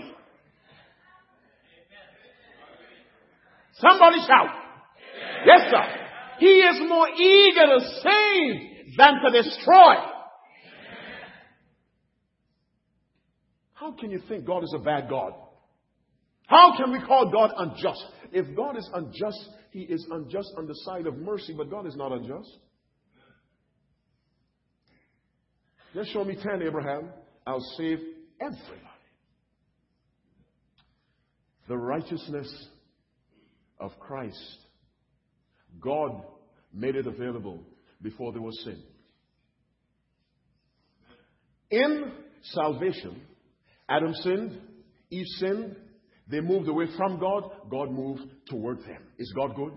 Somebody shout. Yes, sir. He is more eager to save than to destroy. How can you think God is a bad God? How can we call God unjust? If God is unjust, He is unjust on the side of mercy, but God is not unjust. Just show me 10, Abraham. I'll save everybody. The righteousness of Christ. God made it available before there was sin. In salvation, Adam sinned, Eve sinned, they moved away from God, God moved toward them. Is God good?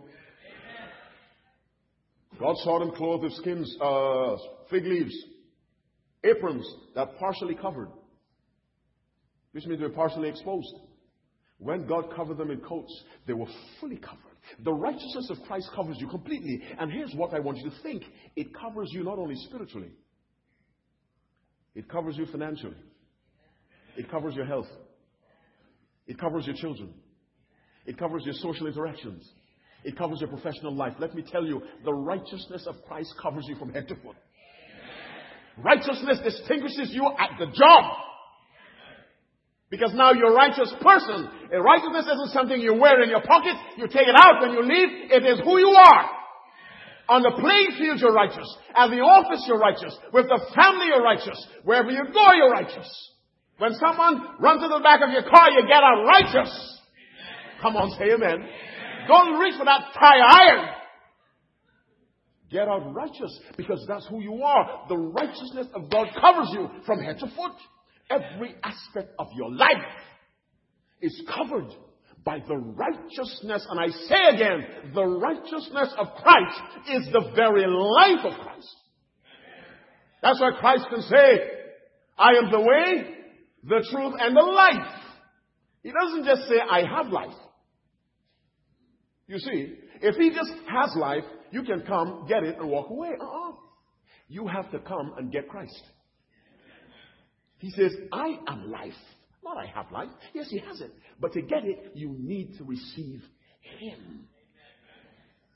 God saw them clothed with skins, fig leaves, aprons that partially covered, which means they were partially exposed. When God covered them in coats, they were fully covered. The righteousness of Christ covers you completely. And here's what I want you to think. It covers you not only spiritually. It covers you financially. It covers your health. It covers your children. It covers your social interactions. It covers your professional life. Let me tell you, the righteousness of Christ covers you from head to foot. Righteousness distinguishes you at the job. Because now you're a righteous person. A righteousness isn't something you wear in your pocket. You take it out when you leave. It is who you are. On the playing field, you're righteous. At the office, you're righteous. With the family, you're righteous. Wherever you go, you're righteous. When someone runs into the back of your car, you get out righteous. Come on, say amen. Don't reach for that tire iron. Get out righteous, because that's who you are. The righteousness of God covers you from head to foot. Every aspect of your life is covered by the righteousness. And I say again, the righteousness of Christ is the very life of Christ. That's why Christ can say, I am the way, the truth, and the life. He doesn't just say, I have life. You see, if He just has life, you can come, get it, and walk away. You have to come and get Christ. He says, I am life. Not I have life. Yes, He has it. But to get it, you need to receive Him.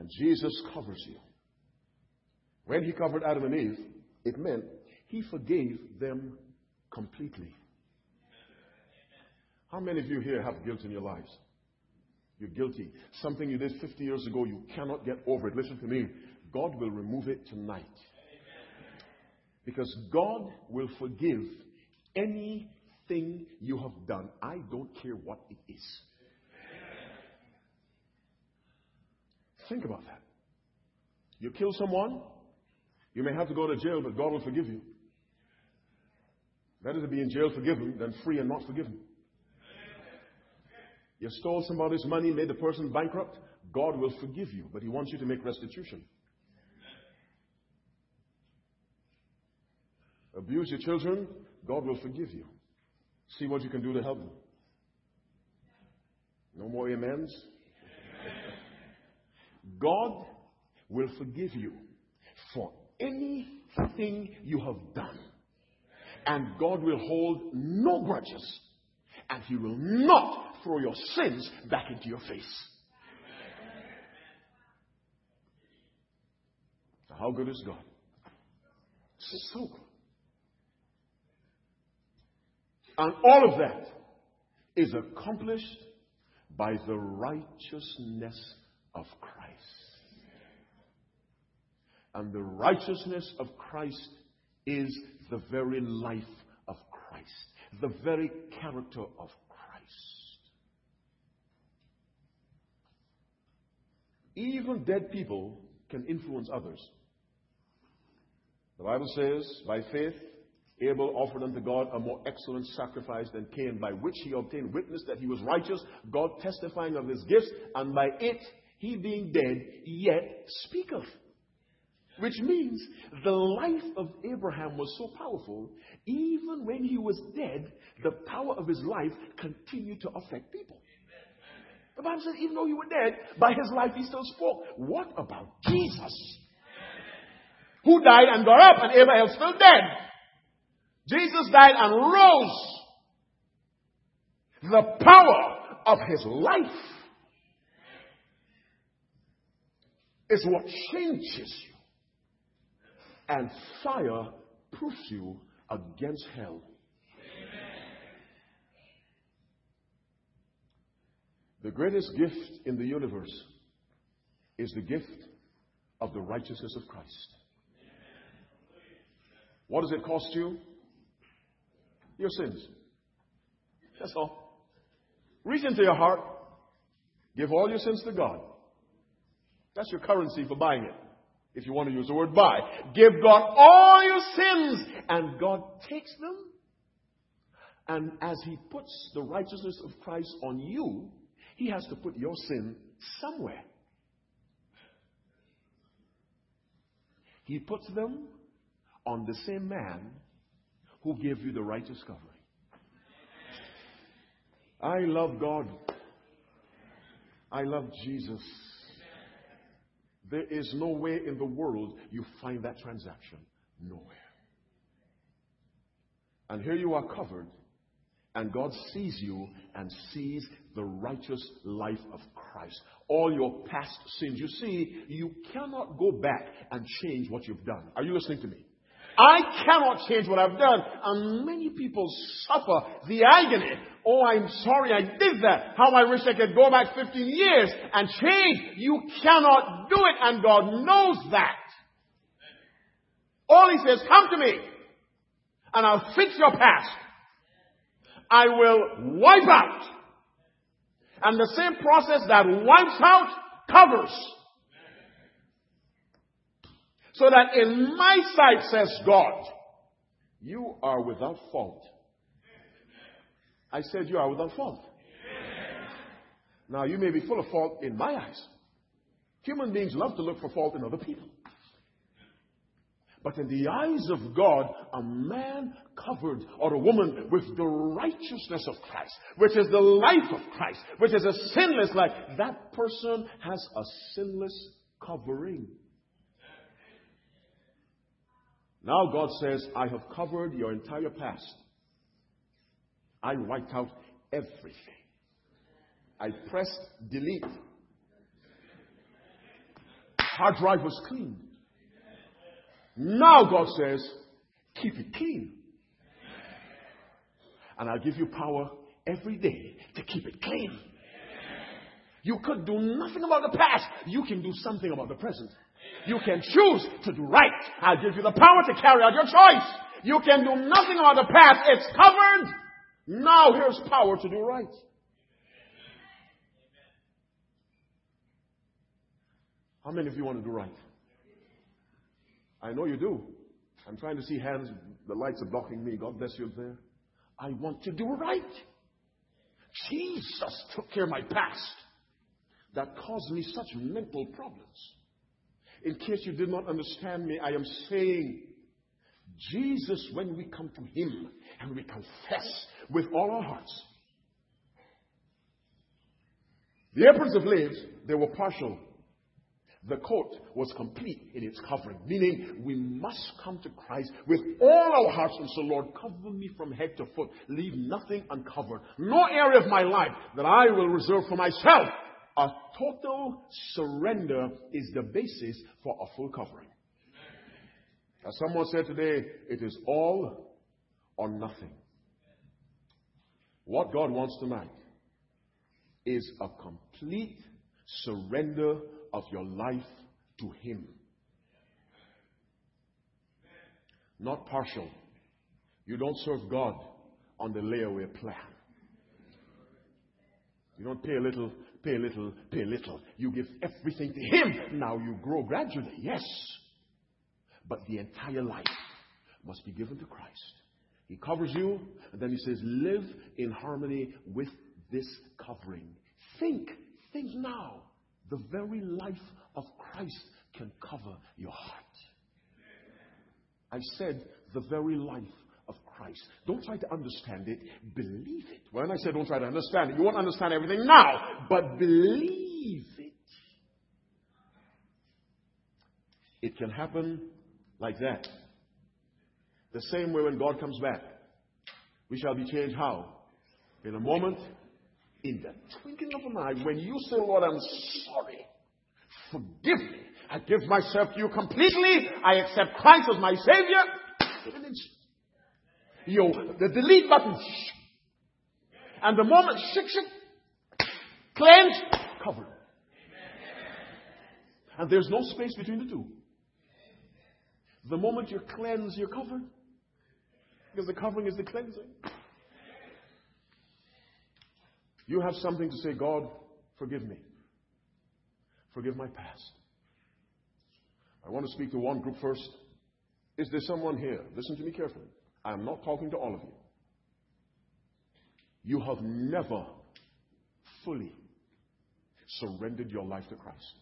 And Jesus covers you. When he covered Adam and Eve, it meant he forgave them completely. How many of you here have guilt in your lives? You're guilty. Something you did 50 years ago, you cannot get over it. Listen to me. God will remove it tonight. Because God will forgive anything you have done. I don't care what it is. Think about that. You kill someone, you may have to go to jail, but God will forgive you. Better to be in jail forgiven than free and not forgiven. You stole somebody's money, made the person bankrupt, God will forgive you, but he wants you to make restitution. Abuse your children, God will forgive you. See what you can do to help them. No more amens? God will forgive you for anything you have done. And God will hold no grudges. And he will not throw your sins back into your face. So how good is God? So good. And all of that is accomplished by the righteousness of Christ. And the righteousness of Christ is the very life of Christ, the very character of Christ. Even dead people can influence others. The Bible says, by faith, Abel offered unto God a more excellent sacrifice than Cain, by which he obtained witness that he was righteous, God testifying of his gifts, and by it, he being dead, yet speaketh. Which means the life of Abraham was so powerful, even when he was dead, the power of his life continued to affect people. The Bible says even though he was dead, by his life he still spoke. What about Jesus? Who died and got up, and Abraham's still dead. Jesus died and rose. The power of his life is what changes you. And fire proofs you against hell. The greatest gift in the universe is the gift of the righteousness of Christ. What does it cost you? Your sins. That's all. Reach into your heart. Give all your sins to God. That's your currency for buying it. If you want to use the word buy. Give God all your sins. And God takes them. And as he puts the righteousness of Christ on you, he has to put your sin somewhere. He puts them on the same man who gave you the righteous covering. I love God. I love Jesus. There is no way in the world you find that transaction. Nowhere. And here you are covered, and God sees you and sees the righteous life of Christ. All your past sins. You see, you cannot go back and change what you've done. Are you listening to me? I cannot change what I've done. And many people suffer the agony. Oh, I'm sorry I did that. How I wish I could go back 15 years and change. You cannot do it, and God knows that. All he says, come to me, and I'll fix your past. I will wipe out. And the same process that wipes out covers. So that in my sight, says God, you are without fault. I said you are without fault. Now, you may be full of fault in my eyes. Human beings love to look for fault in other people. But in the eyes of God, a man covered or a woman with the righteousness of Christ, which is the life of Christ, which is a sinless life, that person has a sinless covering. Now God says, I have covered your entire past. I wiped out everything. I pressed delete. hard drive was clean. Now God says, keep it clean. And I'll give you power every day to keep it clean. You could do nothing about the past. You can do something about the present. You can choose to do right. I'll give you the power to carry out your choice. You can do nothing about the past. It's covered. Now here's power to do right. How many of you want to do right? I know you do. I'm trying to see hands. The lights are blocking me. God bless you up there. I want to do right. Jesus took care of my past. That caused me such mental problems. In case you did not understand me, I am saying, Jesus, when we come to Him and we confess with all our hearts. The aprons of leaves, they were partial. The coat was complete in its covering, meaning we must come to Christ with all our hearts and say, Lord, cover me from head to foot. Leave nothing uncovered. No area of my life that I will reserve for myself. A total surrender is the basis for a full covering. As someone said today, it is all or nothing. What God wants tonight is a complete surrender of your life to Him. Not partial. You don't serve God on the layaway plan. You don't pay a little, pay a little, pay a little. You give everything to Him. Now you grow gradually, yes. But the entire life must be given to Christ. He covers you, and then He says, live in harmony with this covering. Think now. The very life of Christ can cover your heart. I said the very life of Christ. Don't try to understand it. Believe it. When I say don't try to understand it, you won't understand everything now. But believe it. It can happen like that. The same way when God comes back. We shall be changed how? In a moment. In the twinkling of an eye, when you say, Lord, I'm sorry, forgive me. I give myself to you completely. I accept Christ as my Savior. In an instant. The delete button. And the moment, cleanse, covered. And there's no space between the two. The moment you cleanse, you're covered. Because the covering is the cleansing. You have something to say, God, forgive me. Forgive my past. I want to speak to one group first. Is there someone here? Listen to me carefully. I am not talking to all of you. You have never fully surrendered your life to Christ.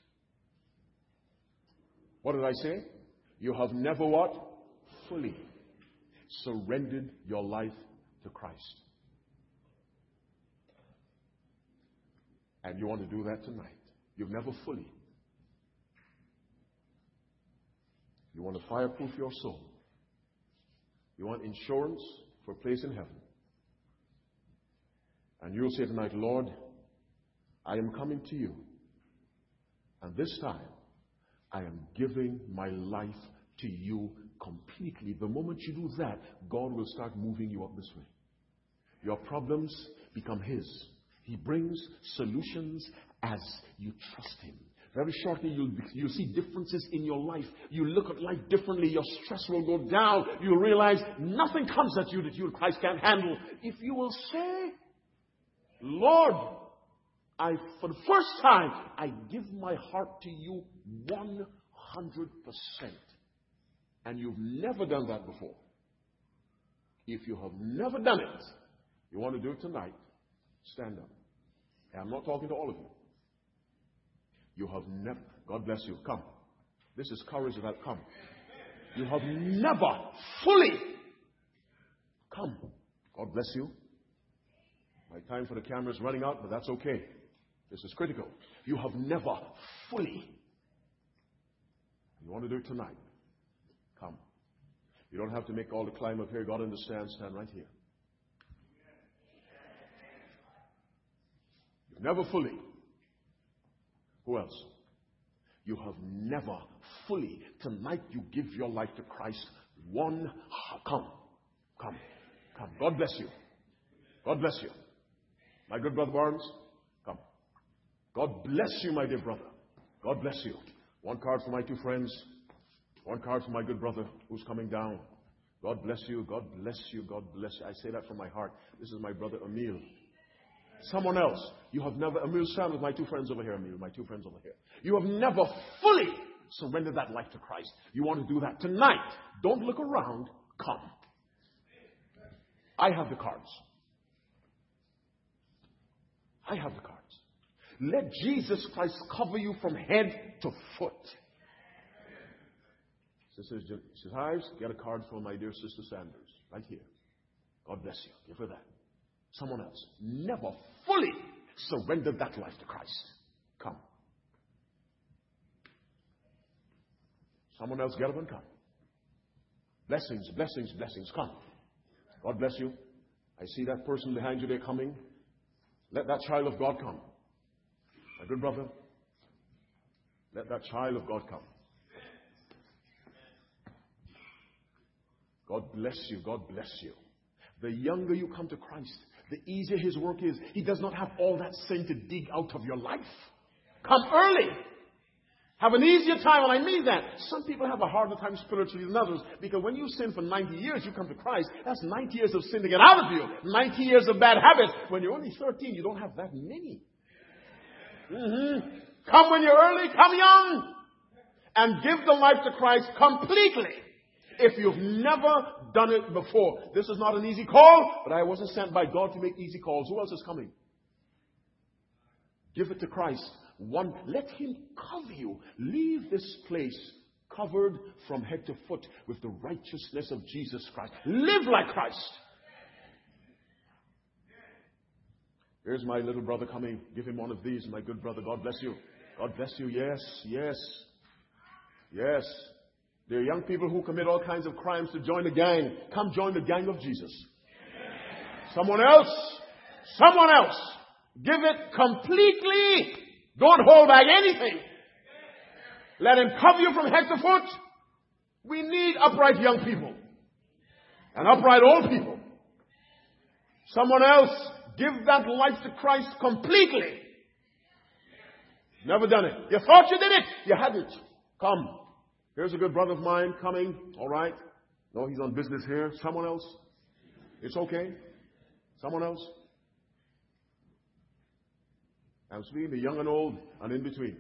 What did I say? You have never what? Fully surrendered your life to Christ. And you want to do that tonight. You've never fully. You want to fireproof your soul. You want insurance for a place in heaven. And you'll say tonight, Lord, I am coming to you. And this time, I am giving my life to you completely. The moment you do that, God will start moving you up this way. Your problems become His. He brings solutions as you trust Him. Very shortly, you'll see differences in your life. You look at life differently. Your stress will go down. You'll realize nothing comes at you that you and Christ can't handle. If you will say, Lord, for the first time, I give my heart to you 100%. And you've never done that before. If you have never done it, you want to do it tonight, stand up. And I'm not talking to all of you. You have never, God bless you, come. This is courage that come. You have never fully come. God bless you. My time for the camera is running out, but that's okay. This is critical. You have never fully. You want to do it tonight? Come. You don't have to make all the climb up here. God understands. Stand right here. You've never fully. Who else? You have never fully. Tonight you give your life to Christ. Come. God bless you. God bless you. My good brother Barnes, come. God bless you, my dear brother. God bless you. One card for my two friends. One card for my good brother who's coming down. God bless you. God bless you. God bless you. I say that from my heart. This is my brother Emil. Someone else. You have never, Emil, stand with my two friends over here, Emil, my two friends over here. You have never fully surrendered that life to Christ. You want to do that tonight. Don't look around. Come. I have the cards. I have the cards. Let Jesus Christ cover you from head to foot. Sister Hives, get a card from my dear Sister Sanders. Right here. God bless you. Give her that. Someone else. Never fully surrendered that life to Christ. Come. Someone else get up and come. Blessings, blessings, blessings. Come. God bless you. I see that person behind you. They're coming. Let that child of God come. My good brother, let that child of God come. God bless you. God bless you. The younger you come to Christ, the easier His work is. He does not have all that sin to dig out of your life. Come early. Have an easier time, and I mean that. Some people have a harder time spiritually than others, because when you sin for 90 years, you come to Christ, that's 90 years of sin to get out of you. 90 years of bad habits. When you're only 13, you don't have that many. Come when you're early, come young, and give the life to Christ completely. If you've never done it before, this is not an easy call, but I wasn't sent by God to make easy calls. Who else is coming? Give it to Christ. Let Him cover you. Leave this place covered from head to foot with the righteousness of Jesus Christ. Live like Christ. Here's my little brother coming. Give him one of these, my good brother. God bless you. God bless you. Yes, yes, yes. There are young people who commit all kinds of crimes to join the gang. Come join the gang of Jesus. Someone else. Someone else. Give it completely. Don't hold back anything. Let Him cover you from head to foot. We need upright young people and upright old people. Someone else, give that life to Christ completely. Never done it. You thought you did it. You hadn't. Come. Here's a good brother of mine coming. All right. No, he's on business here. Someone else. It's okay. Someone else. I'm speaking to young and old and in between.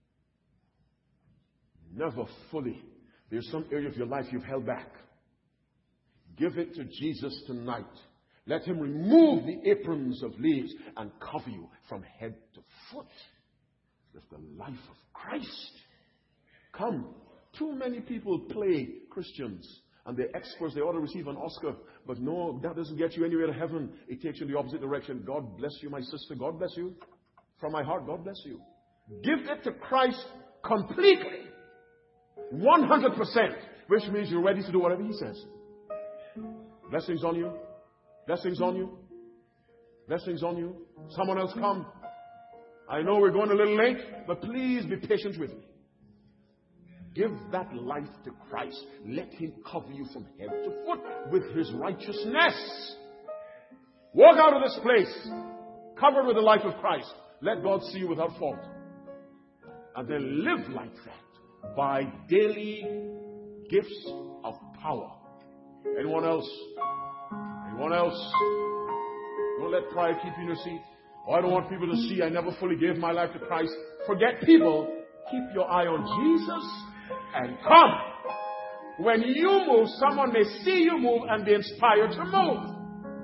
Never fully. There's some area of your life you've held back. Give it to Jesus tonight. Let Him remove the aprons of leaves and cover you from head to foot with the life of Christ. Come. Too many people play Christians and they're experts. They ought to receive an Oscar. But no, that doesn't get you anywhere to heaven. It takes you in the opposite direction. God bless you, my sister. God bless you. From my heart, God bless you. Give it to Christ completely. 100%. Which means you're ready to do whatever He says. Blessings on you. Blessings on you. Blessings on you. Someone else come. I know we're going a little late, but please be patient with me. Give that life to Christ. Let Him cover you from head to foot with His righteousness. Walk out of this place covered with the life of Christ. Let God see you without fault. And then live like that by daily gifts of power. Anyone else? Anyone else? Don't let pride keep you in your seat. Oh, I don't want people to see I never fully gave my life to Christ. Forget people. Keep your eye on Jesus and come. When you move, someone may see you move and be inspired to move.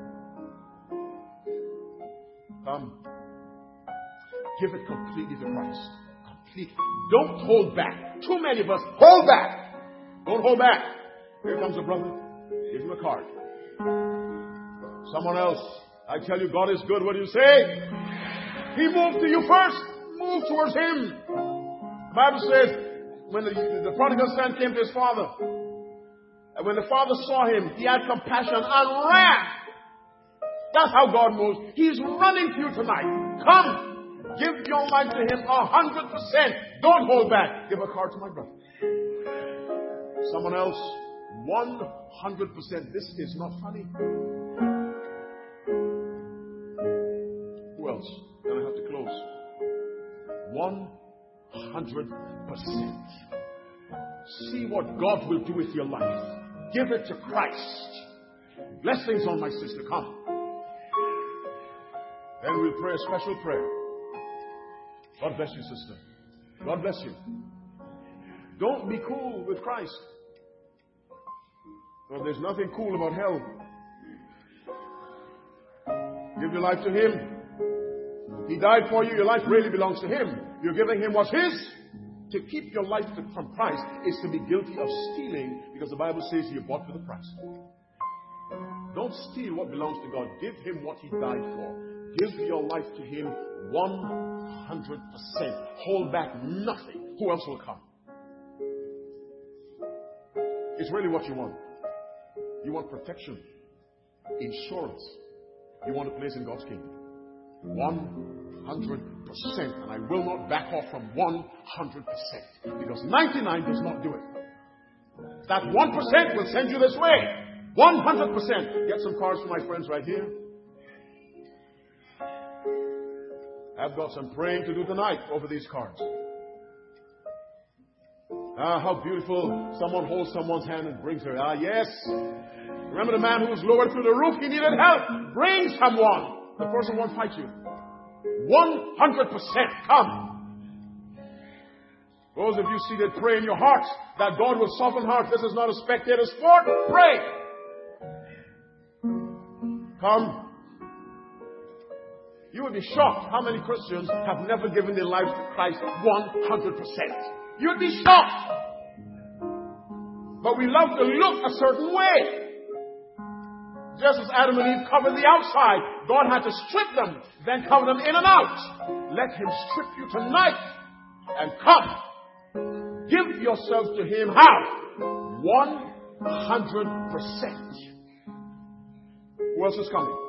Come. Give it completely to Christ. Completely. Don't hold back. Too many of us hold back. Don't hold back. Here comes a brother. Give him a card. Someone else. I tell you, God is good. What do you say? He moved to you first. Move towards Him. The Bible says, when the prodigal son came to his father, and when the father saw him, he had compassion and ran. That's how God moves. He's running to you tonight. Come. Give your life to Him 100%. Don't hold back. Give a card to my brother. Someone else, 100%. This is not funny. Who else? Then I have to close. 100%. See what God will do with your life. Give it to Christ. Blessings on my sister. Come. Then we'll pray a special prayer. God bless you, sister. God bless you. Don't be cool with Christ. Well, there's nothing cool about hell. Give your life to Him. He died for you. Your life really belongs to Him. You're giving Him what's His. To keep your life from Christ is to be guilty of stealing, because the Bible says you're bought with a price. Don't steal what belongs to God. Give Him what He died for. Give your life to Him 100%. Hold back nothing. Who else will come? It's really what you want. You want protection, insurance. You want a place in God's kingdom. 100%. And I will not back off from 100%. Because 99 does not do it. That 1% will send you this way. 100%. Get some cards for my friends right here. I've got some praying to do tonight over these cards. How beautiful. Someone holds someone's hand and brings her. Yes. Remember the man who was lowered through the roof? He needed help. Bring someone. The person won't fight you. 100%. Come. Those of you seated, pray in your hearts that God will soften hearts. This is not a spectator sport. Pray. Come. You would be shocked how many Christians have never given their lives to Christ 100%. You'd be shocked. But we love to look a certain way. Just as Adam and Eve covered the outside, God had to strip them, then cover them in and out. Let Him strip you tonight and come. Give yourself to Him. How? 100%. Who else is coming?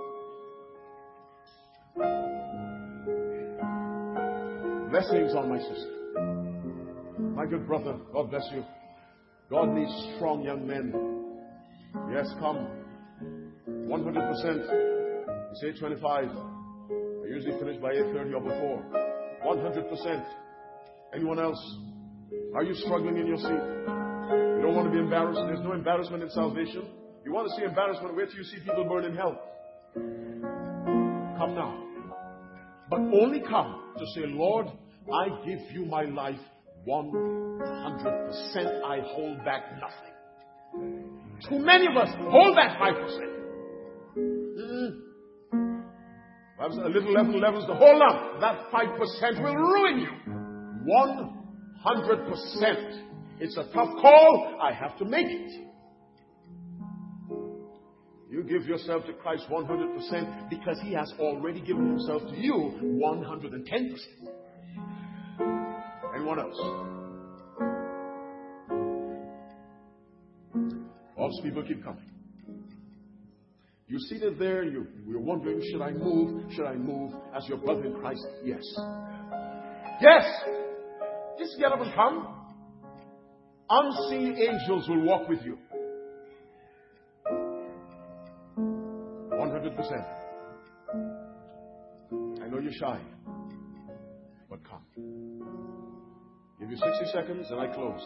Blessings on my sister. My good brother, God bless you. God needs strong young men. Yes, come. 100%. You say 25. I usually finish by 8:30 or before. 100%. Anyone else? Are you struggling in your seat? You don't want to be embarrassed. There's no embarrassment in salvation. You want to see embarrassment, wait till you see people burn in hell. Come now. But only come to say, Lord, I give you my life 100%. I hold back nothing. Too many of us hold back 5%. A little level levels the whole lump. That 5% will ruin you. 100%. It's a tough call. I have to make it. You give yourself to Christ 100% because He has already given Himself to you 110%. Anyone else? False people keep coming. You're seated there, you're wondering, should I move? Should I move as your brother in Christ? Yes. Yes! Just get up and come. Unseen angels will walk with you. 100%. I know you're shy, but come. Give you 60 seconds and I close.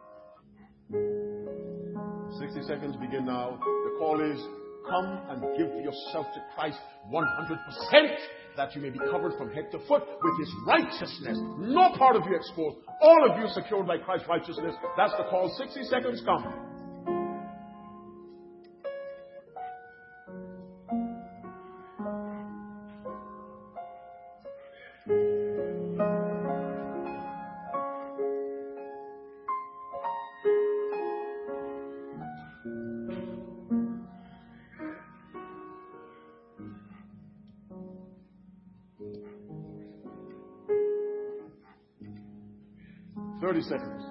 60 seconds begin now. The call is, come and give yourself to Christ 100%, that you may be covered from head to foot with His righteousness. No part of you exposed. All of you secured by Christ's righteousness. That's the call. 60 seconds, come. Seconds.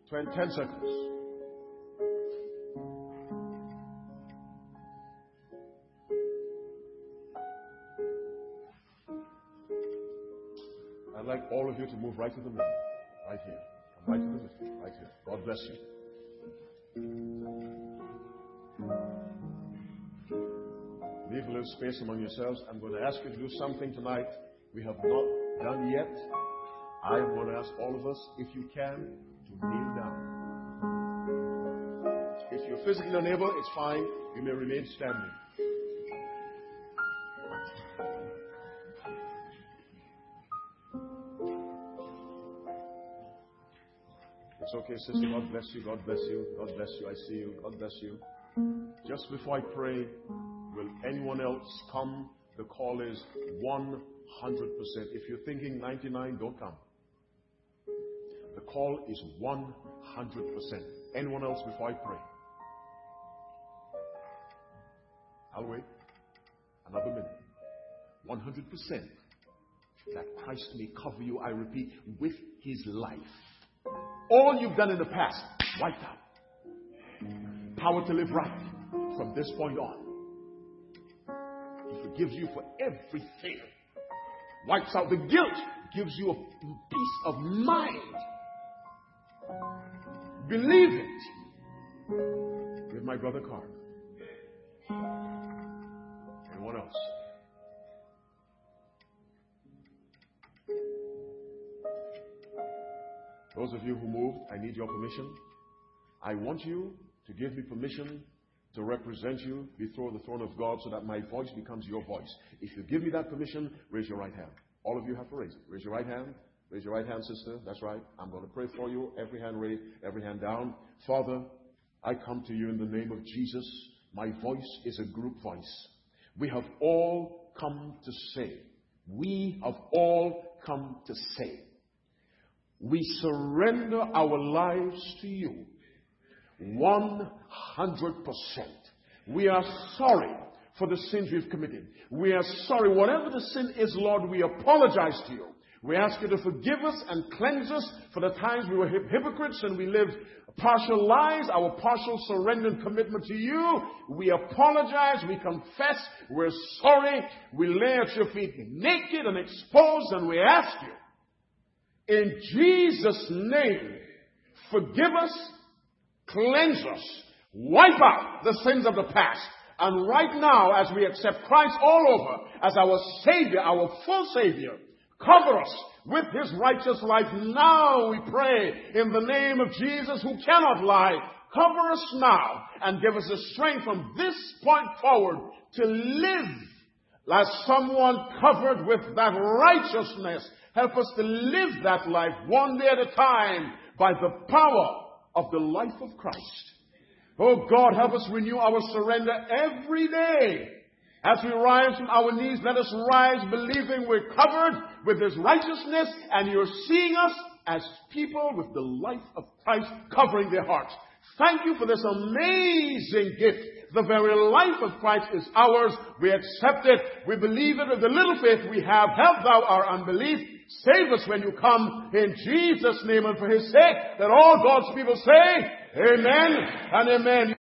10 seconds. I'd like all of you to move right to the middle. Right here. Come right to the middle. Right here. God bless you. Leave a little space among yourselves. I'm going to ask you to do something tonight we have not done yet. I am going to ask all of us, if you can, to kneel down. If you're physically unable, it's fine. You may remain standing. It's okay, sister. God bless you. God bless you. God bless you. I see you. God bless you. Just before I pray, will anyone else come? The call is 100%. If you're thinking 99, don't come. The call is 100%. Anyone else before I pray? I'll wait. Another minute. 100%. That Christ may cover you, I repeat, with his life. All you've done in the past, wiped out. Power to live right from this point on. He forgives you for everything. Wipes out the guilt. Gives you a peace of mind. Believe it. Give my brother Carl. Anyone else? Those of you who moved, I need your permission. I want you to give me permission to represent you before the throne of God so that my voice becomes your voice. If you give me that permission, raise your right hand. All of you have to raise it. Raise your right hand. Raise your right hand, sister. That's right. I'm going to pray for you. Every hand raised, every hand down. Father, I come to you in the name of Jesus. My voice is a group voice. We have all come to say. We have all come to say. We surrender our lives to you 100%. We are sorry for the sins we've committed. We are sorry. Whatever the sin is, Lord, we apologize to you. We ask you to forgive us and cleanse us for the times we were hypocrites and we lived partial lives, our partial surrender and commitment to you. We apologize. We confess. We're sorry. We lay at your feet naked and exposed, and we ask you, in Jesus' name, forgive us, cleanse us, wipe out the sins of the past. And right now, as we accept Christ all over as our Savior, our full Savior, cover us with his righteous life. Now we pray in the name of Jesus, who cannot lie. Cover us now and give us the strength from this point forward to live as someone covered with that righteousness. Help us to live that life one day at a time by the power of the life of Christ. Oh God, help us renew our surrender every day. As we rise from our knees, let us rise believing we're covered with his righteousness, and you're seeing us as people with the life of Christ covering their hearts. Thank you for this amazing gift. The very life of Christ is ours. We accept it. We believe it with the little faith we have. Help thou our unbelief. Save us when you come in Jesus' name, and for his sake, that all God's people say, amen and amen.